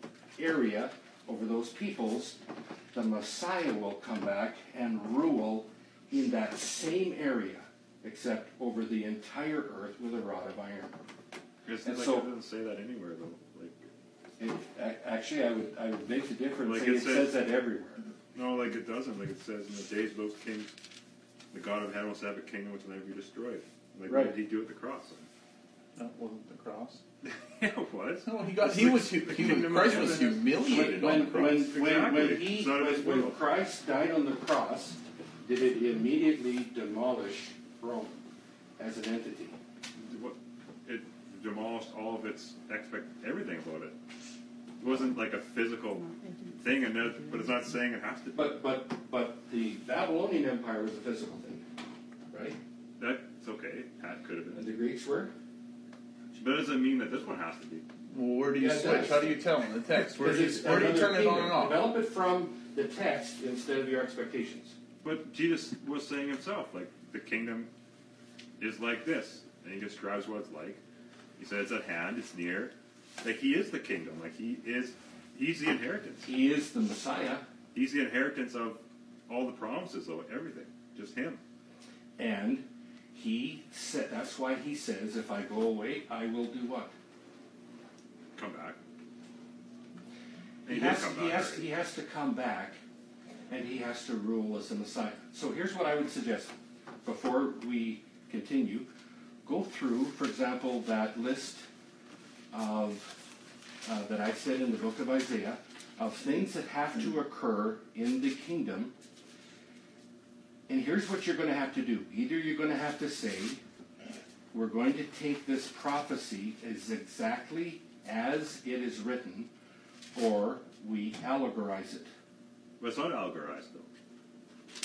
area, over those peoples, the Messiah will come back and rule in that same area, except over the entire earth with a rod of iron. It's And like so- it doesn't say that anywhere though. Like It, a- actually, I would I would make the difference. Like Say it it says- says that everywhere. no, like it doesn't. Like it says in the days of those kings, the God of heaven wants to have a kingdom which will never be destroyed. Like Right. what did he do at the cross? That wasn't the cross. Yeah, it was. No, he got. It's He the- was. He, the he kingdom was of Christ was heaven. humiliated When, on the cross. when, when, when, Exactly. he, It's not of when, his when will. Christ died on the cross, did it immediately demolish Rome as an entity? What- It demolished all of its expect everything about it. It wasn't like a physical thing, and that, but it's not saying it has to be. But but but the Babylonian Empire was a physical thing, right? That's okay. That could have And been. the Greeks were. But it doesn't mean that this one has to be. Well, where do you Yeah, it switch? does. How do you tell in the text? Where do you, Because it's where do you another turn it on kingdom. and off? Develop it from the text instead of your expectations. But Jesus was saying himself, like, the kingdom is like this. And he describes what it's like. He said it's at hand, it's near. Like, he is the kingdom. Like, he is, he's the inheritance. He is the Messiah, He's the inheritance of all the promises, of everything. Just him. and he said that's why he says, "If I go away, I will do what." Come back. He And he, did has, come he, back. has, already. he has to come back, and he has to rule as the Messiah. So here's what I would suggest before we continue. Go through, for example, that list of uh, that I said in the book of Isaiah of things that have to occur in the kingdom. And here's what you're going to have to do. Either you're going to have to say, we're going to take this prophecy as exactly as it is written, or we allegorize it. But it's not allegorized, though.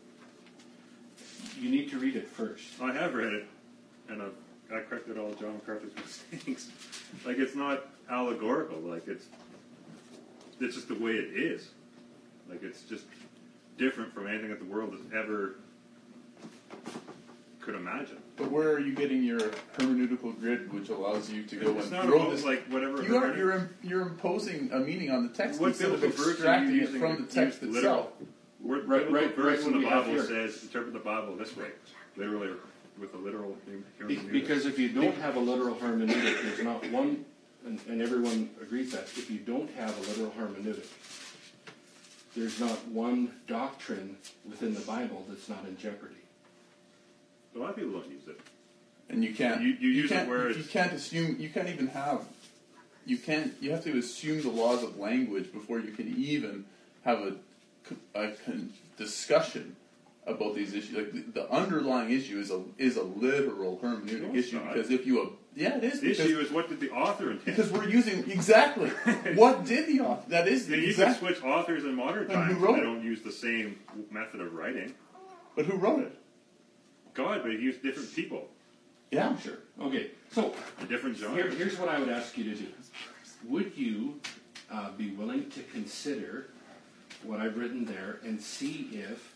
You need to read it first. I have read it, and I've, I corrected all of John MacArthur's mistakes. Like, it's not allegorical. Like, it's it's just the way it is. Like, it's just different from anything that the world has ever could imagine. But where are you getting your hermeneutical grid, which allows you to go It's and not throw about, this? like, whatever. You are hermeneutic- you're im- you're imposing a meaning on the text What instead of biblical verse are you extracting it using from to the text use itself. Word, Right, biblical right, verse right, in the what we have Bible here. says interpret the Bible this way, literally with a literal Be- hermeneutic. because if you don't have a literal hermeneutic, there's not one and, and everyone agrees that, if you don't have a literal hermeneutic, there's not one doctrine within the Bible that's not in jeopardy. A lot of people don't use it. And you can't. You- you use it can't, where you it's- can't assume. You can't even have. You can't. You have to assume the laws of language before you can even have a, a con- discussion about these issues. Like the, the underlying issue is a is a literal hermeneutic No, it's issue not. because if you uh, yeah it is The because, issue is what did the author intend? because we're using exactly what did the author that is Yeah, the you exact, can switch authors in modern And who times. wrote They it? don't use the same method of writing. but who wrote it? God, but he used different people, Yeah, Sure. Okay, so a different genre. here, here's what I would ask you to do. Would you uh, be willing to consider what I've written there and see if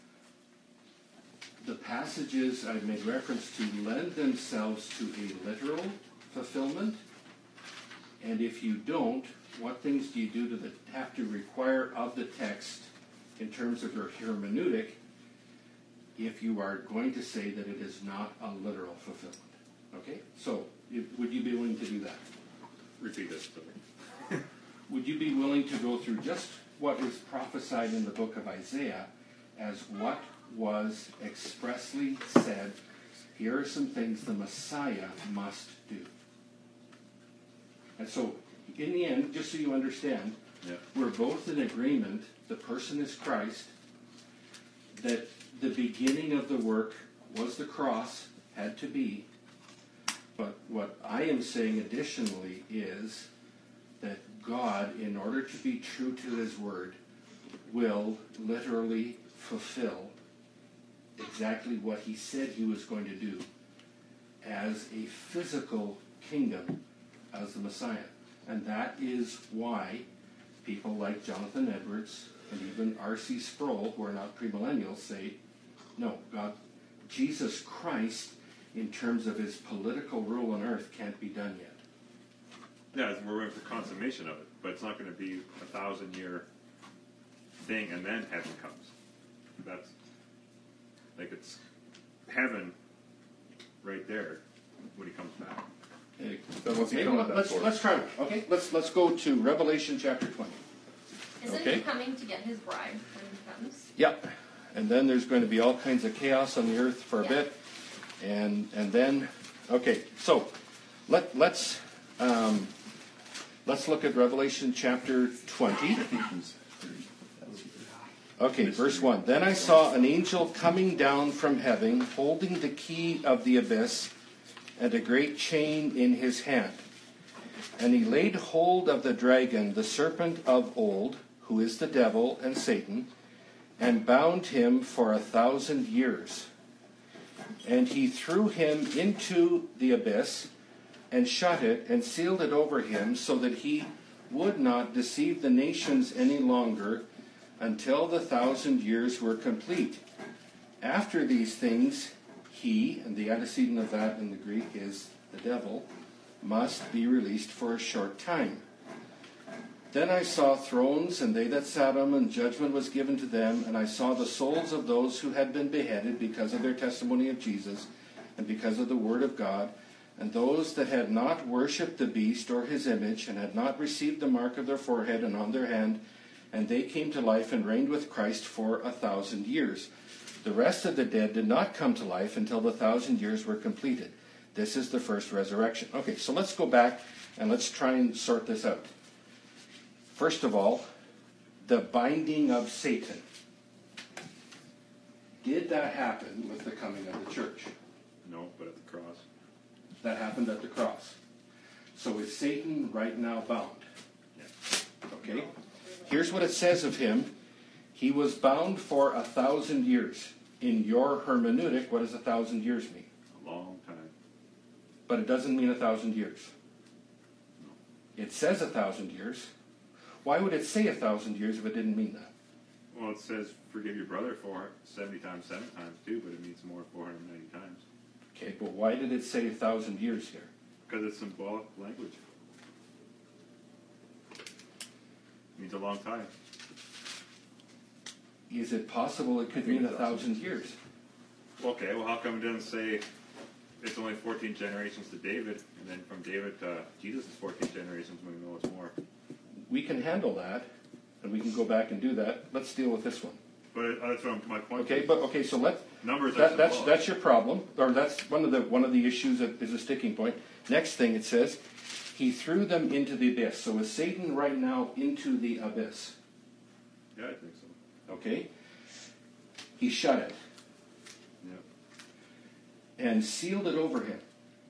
the passages I've made reference to lend themselves to a literal fulfillment? And if you don't, what things do you do to the, have to require of the text in terms of your hermeneutic if you are going to say that it is not a literal fulfillment? Okay? So, if, would you be willing to do that? Repeat this. Sorry. Would you be willing to go through just what is prophesied in the book of Isaiah as what was expressly said? Here are some things the Messiah must do. And so, in the end, just so you understand, Yeah. we're both in agreement, the person is Christ, that the beginning of the work was the cross, had to be. But what I am saying additionally is that God, in order to be true to his word, will literally fulfill exactly what he said he was going to do as a physical kingdom as the Messiah. And that is why people like Jonathan Edwards and even R C Sproul, who are not premillennials, say, no, God, Jesus Christ, in terms of his political rule on earth, can't be done yet. Yeah, we're waiting for consummation of it, but it's not going to be a thousand year thing and then heaven comes. That's like it's heaven right there when he comes back. Okay, So what's he okay, coming back let's, for? let's try one. Okay, let's, let's go to Revelation chapter twenty. Isn't Okay. he coming to get his bride when he comes? Yep. And then there's going to be all kinds of chaos on the earth for a Yeah. bit. And and then, okay, so let, let's um, let's look at Revelation chapter twenty. Okay, verse one. Then I saw an angel coming down from heaven, holding the key of the abyss and a great chain in his hand. And he laid hold of the dragon, the serpent of old, who is the devil and Satan, and bound him for a thousand years. And he threw him into the abyss, and shut it, and sealed it over him, so that he would not deceive the nations any longer, until the thousand years were complete. After these things, he, and the antecedent of that in the Greek is the devil, must be released for a short time. Then I saw thrones, and they that sat on them, and judgment was given to them, and I saw the souls of those who had been beheaded because of their testimony of Jesus, and because of the word of God, and those that had not worshipped the beast or his image, and had not received the mark of their forehead and on their hand, and they came to life and reigned with Christ for a thousand years. The rest of the dead did not come to life until the thousand years were completed. This is the first resurrection. Okay, so let's go back and let's try and sort this out. First of all, the binding of Satan. Did that happen with the coming of the church? No, but at the cross. That happened at the cross. So is Satan right now bound? Yeah. Okay. Here's what it says of him. He was bound for a thousand years. In your hermeneutic, what does a thousand years mean? A long time. But it doesn't mean a thousand years. It says a thousand years. Why would it say a thousand years if it didn't mean that? Well, it says forgive your brother for seventy times, seven times too, but it means more four hundred ninety times. Okay, but why did it say a thousand years here? Because it's symbolic language. It means a long time. Is it possible it could mean a thousand years? Okay, well, how come it doesn't say it's only fourteen generations to David, and then from David to Jesus is fourteen generations. We know it's more. We can handle that, and we can go back and do that. Let's deal with this one. But uh, that's what I'm, my point. Okay, is but okay, so let numbers. that, are that's symbolic. that's your problem, or that's one of the one of the issues that is a sticking point. Next thing it says, he threw them into the abyss. So is Satan right now into the abyss? Yeah, I think so. Okay, he shut it Yeah. and sealed it over him,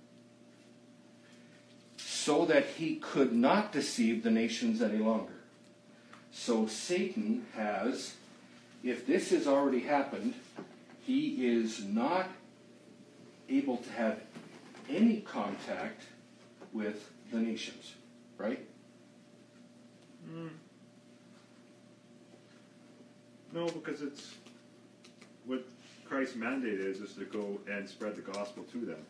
so that he could not deceive the nations any longer. So Satan has, if this has already happened, he is not able to have any contact with the nations, right? Mm. No, because it's what Christ's mandate is, is to go and spread the gospel to them.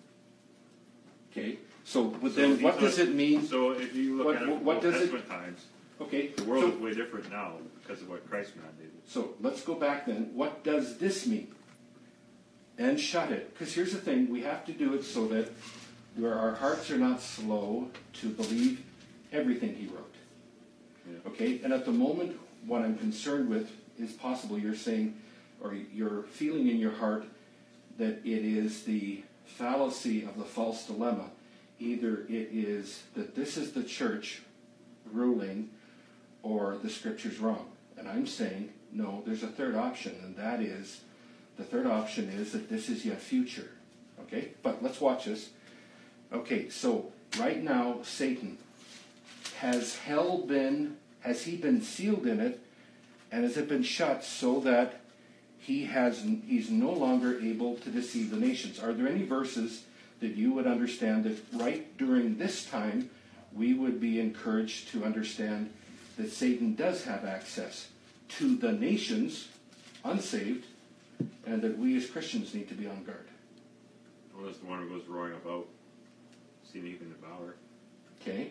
Okay, so but So then he's what does not- it mean? So if you look What- at it from what Old does it- Testament times, Okay, the world so, is way different now because of what Christ mandated. so let's go back then. What does this mean? And shut it. Because here's the thing, we have to do it so that where our hearts are not slow to believe everything he wrote. Yeah. Okay, and at the moment, what I'm concerned with is possible you're saying, or you're feeling in your heart that it is the fallacy of the false dilemma. Either it is that this is the church ruling, or the scripture's wrong. And I'm saying, no, there's a third option, and that is, the third option is that this is yet future. Okay, but let's watch this. Okay, so right now, Satan, has hell been, has he been sealed in it, and has it been shut so that he has, he's no longer able to deceive the nations? Are there any verses that you would understand that right during this time we would be encouraged to understand that Satan does have access to the nations, unsaved, and that we as Christians need to be on guard? Well, that's the one who goes roaring about, see if he can devour. Okay.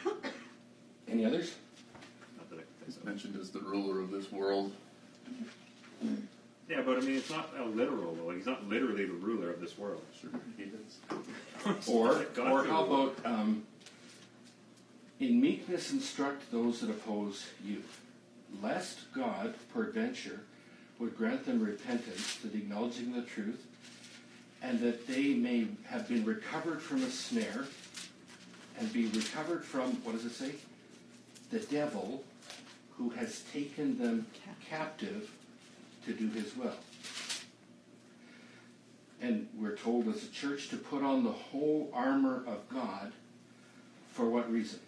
Any others? Not that I can He's think of. mentioned as the ruler of this world. Yeah, but I mean, it's not a literal. Like, he's not literally the ruler of this world. Sure, he is. Or, God or can how rule. about, um, in meekness instruct those that oppose you, lest God, peradventure, would grant them repentance, that acknowledging the truth, and that they may have been recovered from a snare, and be recovered from, what does it say? The devil, who has taken them captive to do his will. And we're told as a church to put on the whole armor of God. For what reason?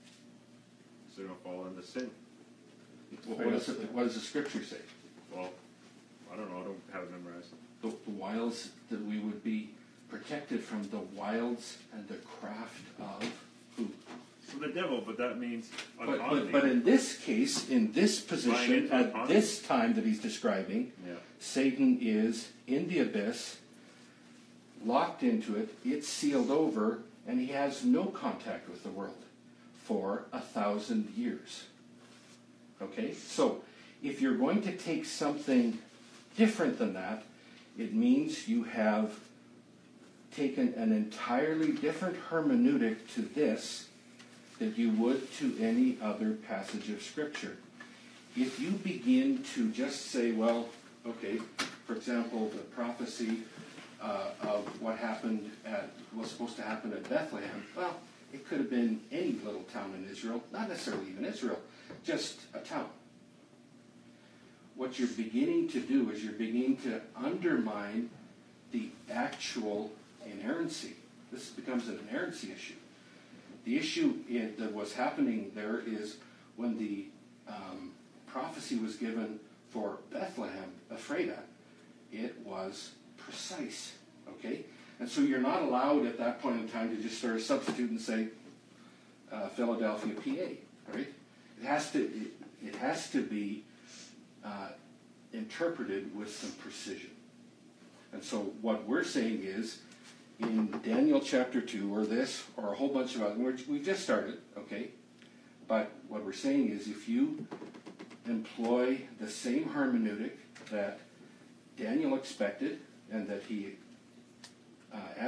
So they don't fall into sin. What, what, is it, what does the scripture say? Well, I don't know. I don't have it memorized. The, the wiles, that we would be protected from the wiles and the craft of who? So the devil, but that means But, autonomy. but, but in this case, in this Lying position, into at autonomy. this time that he's describing, Yeah. Satan is in the abyss, locked into it, it's sealed over, and he has no contact with the world for a thousand years. Okay? So, if you're going to take something different than that, it means you have taken an entirely different hermeneutic to this that you would to any other passage of Scripture. If you begin to just say, well, okay, for example, the prophecy uh, of what happened at, was supposed to happen at Bethlehem, well, it could have been any little town in Israel, not necessarily even Israel, just a town. What you're beginning to do is you're beginning to undermine the actual inerrancy. This becomes an inerrancy issue. The issue in, that was happening there is when the um, prophecy was given for Bethlehem, Ephrata, it was precise, okay? And so you're not allowed at that point in time to just sort of substitute and say uh, Philadelphia, P A, right? It has to, it, it has to be uh, interpreted with some precision. And so what we're saying is, in Daniel chapter two, or this, or a whole bunch of other, we've just started, okay? But what we're saying is, if you employ the same hermeneutic that Daniel expected, and that he uh, adds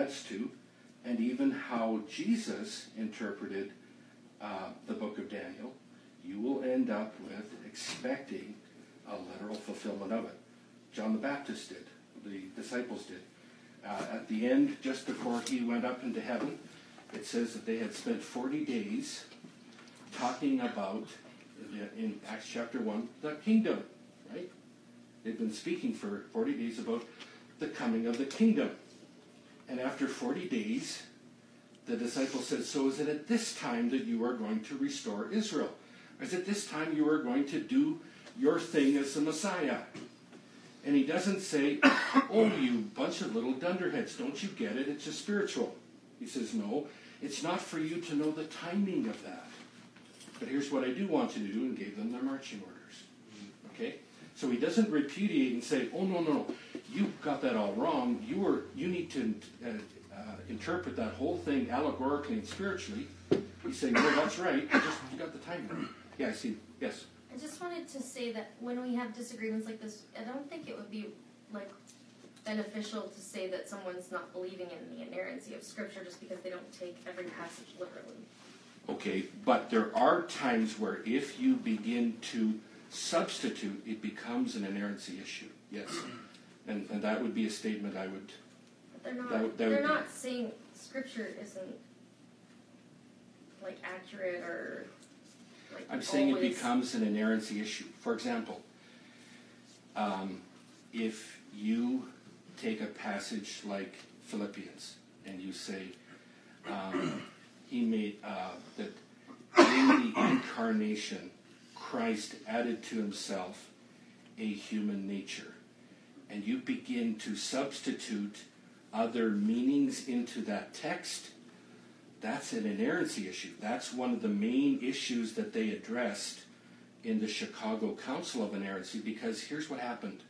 adds to, and even how Jesus interpreted uh, the book of Daniel, you will end up with expecting a literal fulfillment of it. John the Baptist did. The disciples did. Uh, at the end, just before he went up into heaven, it says that they had spent forty days talking about, in Acts chapter one, the kingdom, right? They've been speaking for forty days about the coming of the kingdom. And after forty days, the disciple says, so is it at this time that you are going to restore Israel? Or is it this time you are going to do your thing as the Messiah? And he doesn't say, oh, you bunch of little dunderheads, don't you get it? It's just spiritual. He says, no, it's not for you to know the timing of that. But here's what I do want you to do, and gave them their marching orders. Okay? So he doesn't repudiate and say, oh, no, no, no, you got that all wrong. You were, you need to uh, uh, interpret that whole thing allegorically and spiritually. He's saying, no, that's right. You just you got the timing wrong. Yeah, I see. Yes? I just wanted to say that when we have disagreements like this, I don't think it would be like beneficial to say that someone's not believing in the inerrancy of Scripture just because they don't take every passage literally. Okay, but there are times where if you begin to substitute, it becomes an inerrancy issue. Yes, and and that would be a statement I would. But they're not. That would- that they're would be- not saying Scripture isn't like accurate or. Like I'm saying it always- becomes an inerrancy issue. For example, um, if you take a passage like Philippians and you say, um, he made uh, that in the incarnation, Christ added to himself a human nature, and you begin to substitute other meanings into that text, that's an inerrancy issue. That's one of the main issues that they addressed in the Chicago Council of Inerrancy, because here's what happened.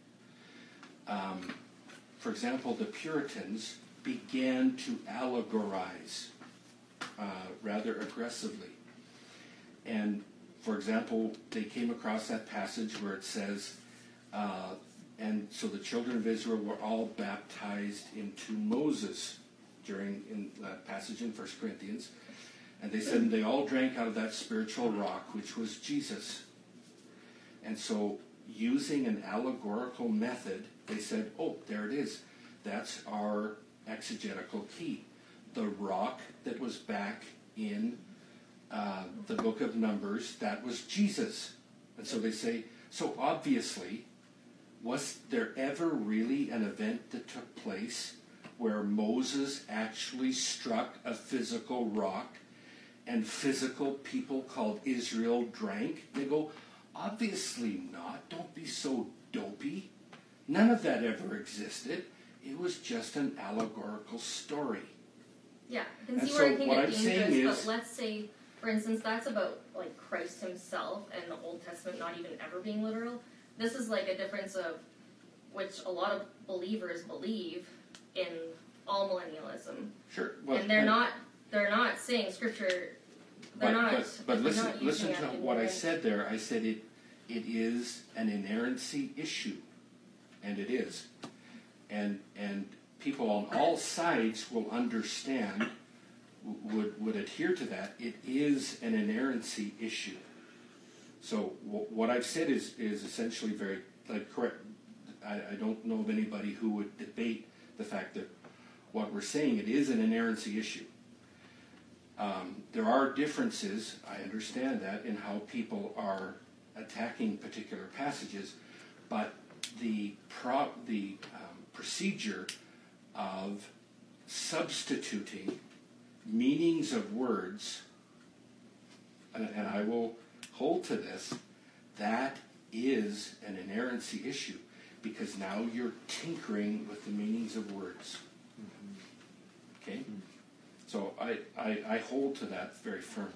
Um, for example, the Puritans began to allegorize uh, rather aggressively. And, for example, they came across that passage where it says, uh, and so the children of Israel were all baptized into Moses, during in that passage in First Corinthians, and they said they all drank out of that spiritual rock, which was Jesus. And so, using an allegorical method, they said, oh, there it is. That's our exegetical key. The rock that was back in uh, the book of Numbers, that was Jesus. And so they say, so obviously, was there ever really an event that took place where Moses actually struck a physical rock and physical people called Israel drank? They go, obviously not. Don't be so dopey. None of that ever existed. It was just an allegorical story. Yeah, I can And see so where it can what get I'm saying dangerous, is- but let's say, for instance, that's about like Christ himself and the Old Testament not even ever being literal. This is like a difference of which a lot of believers believe in all millennialism, Sure. Well, and they're not they're not saying Scripture. They're but, not. but, but they're listen, not listen using to it in what I the- said there. I said it. It is an inerrancy issue, and it is, and and people on all sides will understand, would would adhere to that. It is an inerrancy issue. So w- what I've said is is essentially very like correct. I, I don't know of anybody who would debate the fact that what we're saying, it is an inerrancy issue. Um, there are differences, I understand that, in how people are attacking particular passages, but the pro- the um, procedure of substituting meanings of words, and, and I will hold to this, that is an inerrancy issue, because now you're tinkering with the meanings of words. Okay? So I, I, I hold to that very firmly.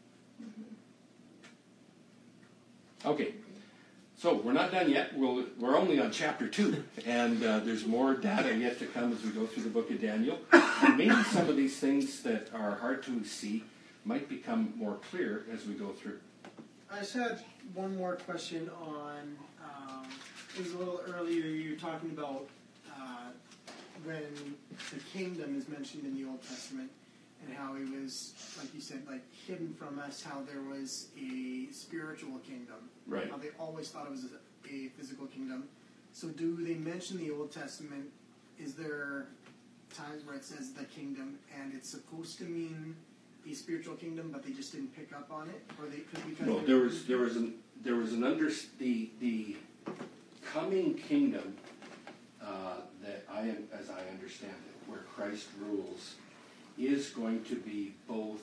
Okay, so we're not done yet. We'll, we're only on chapter two, and uh, there's more data yet to come as we go through the book of Daniel. And maybe some of these things that are hard to see might become more clear as we go through. I just had one more question on, um, it was a little earlier, you were talking about uh, when the kingdom is mentioned in the Old Testament, and how it was, like you said, like hidden from us, how there was a spiritual kingdom. Right. How they always thought it was a, a physical kingdom. So do they mention the Old Testament? Is there times where it says the kingdom, and it's supposed to mean a spiritual kingdom, but they just didn't pick up on it, or they could because No, they- there was there was an there was an under the the coming kingdom uh, that I am as I understand it, where Christ rules, is going to be both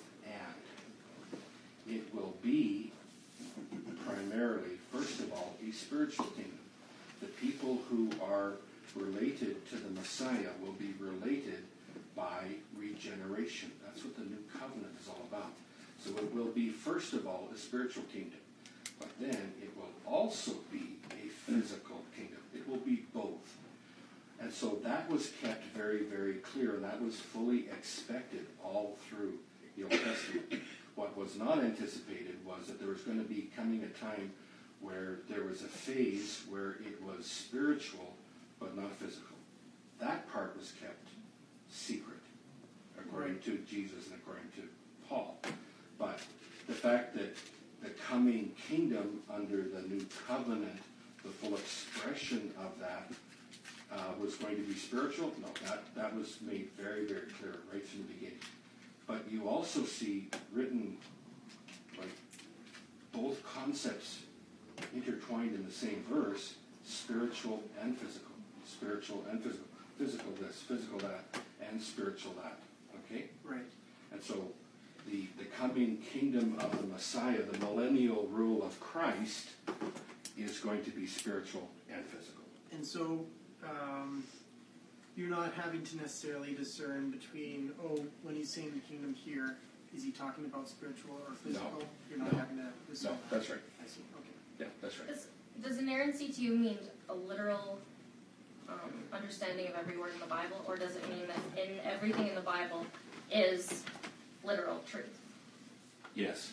and. It will be primarily, first of all, a spiritual kingdom. The people who are related to the Messiah will be related by regeneration. That's what the new covenant is all about. So it will be, first of all, a spiritual kingdom. But then it will also be a physical kingdom. It will be both. And so that was kept very, very clear, and that was fully expected all through the Old Testament. What was not anticipated was that there was going to be coming a time where there was a phase where it was spiritual but not physical. That part was kept secret, according to Jesus and according to Paul. But the fact that the coming kingdom under the new covenant, the full expression of that, uh, was going to be spiritual, no, that, that was made very, very clear right from the beginning. But you also see written, like, both concepts intertwined in the same verse, spiritual and physical. Spiritual and physical. Physical this, physical that, and spiritual that. Okay? Right. And so the, the coming kingdom of the Messiah, the millennial rule of Christ, is going to be spiritual and physical. And so um, you're not having to necessarily discern between, oh, when he's saying the kingdom here, is he talking about spiritual or physical? No. You're not No. having to discern. No, that's right. I see. Okay. Yeah, that's right. Does, does inerrancy to you mean a literal um, understanding of every word in the Bible, or does it mean that in everything in the Bible is literal truth? Yes.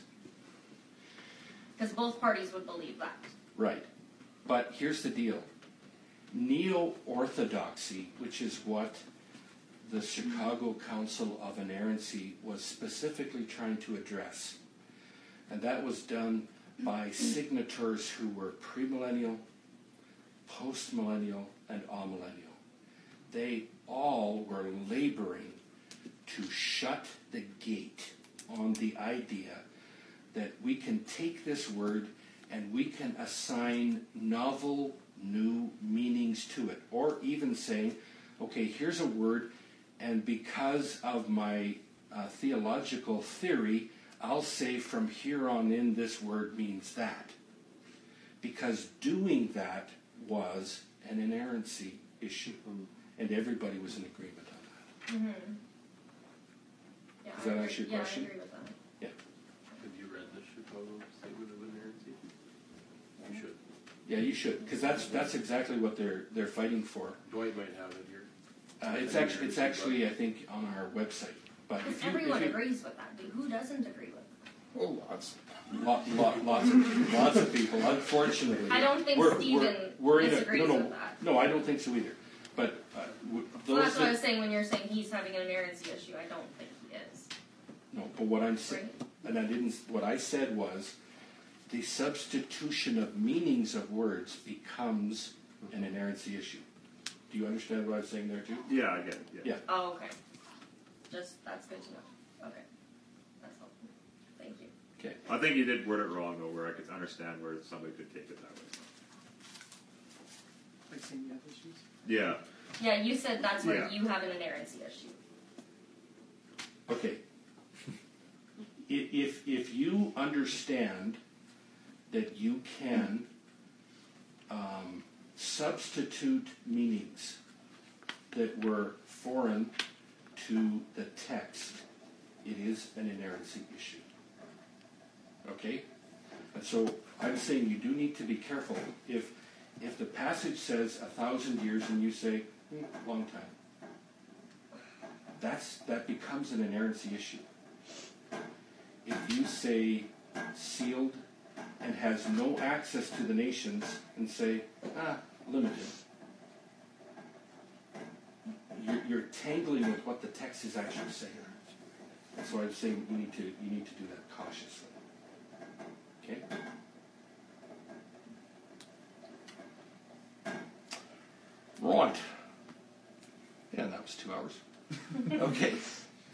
Because both parties would believe that. Right. But here's the deal. Neo-orthodoxy, which is what the Chicago Council of Inerrancy was specifically trying to address, and that was done by signatories who were premillennial, postmillennial, and amillennial. They all were laboring to shut the gate on the idea that we can take this word and we can assign novel, new meanings to it. Or even saying, okay, here's a word, and because of my uh, theological theory, I'll say from here on in this word means that. Because doing that was an inerrancy issue, and everybody was in agreement on that. Mm-hmm. Yeah, Does that I agree. answer your yeah, question? I agree with that. Have you read the Chicago Statement of Inerrancy? You should. Yeah, you should, because that's that's exactly what they're they're fighting for. Dwight might have it here. Uh, it's actually it's actually I think on our website. But Because if you, everyone if you, agrees with that. Dude. Who doesn't agree with that? Oh, lots. lot, lot, lots of lots of people, unfortunately, I don't think we're, Stephen we're, we're in a, disagrees no, no, with that. No, I don't think so either. But uh, w- those Well, that's what I that, was saying when you're saying he's having an inerrancy issue. I don't think he is. no, but what I'm saying, Right. and I didn't. What I said was, the substitution of meanings of words becomes an inerrancy issue. Do you understand what I'm saying there too? Yeah, I get it. Yeah. Yeah. Oh, okay. Just, that's good to know. Okay. That's helpful. Thank you. Okay. I think you did word it wrong, though, where I could understand where somebody could take it that way. Like saying you have issues. Yeah. Yeah, you said that's where Yeah. you have an inerrancy issue. Okay. I- If if you understand that you can um, substitute meanings that were foreign to the text, it is an inerrancy issue. Okay? And so I'm saying you do need to be careful. If if the passage says a thousand years and you say, hmm, long time, that's that becomes an inerrancy issue. If you say sealed and has no access to the nations and say, ah, limited, you're, you're tangling with what the text is actually saying. That's why I'm saying you need to you need to do that cautiously. Okay? Right. Yeah, that was two hours. Okay.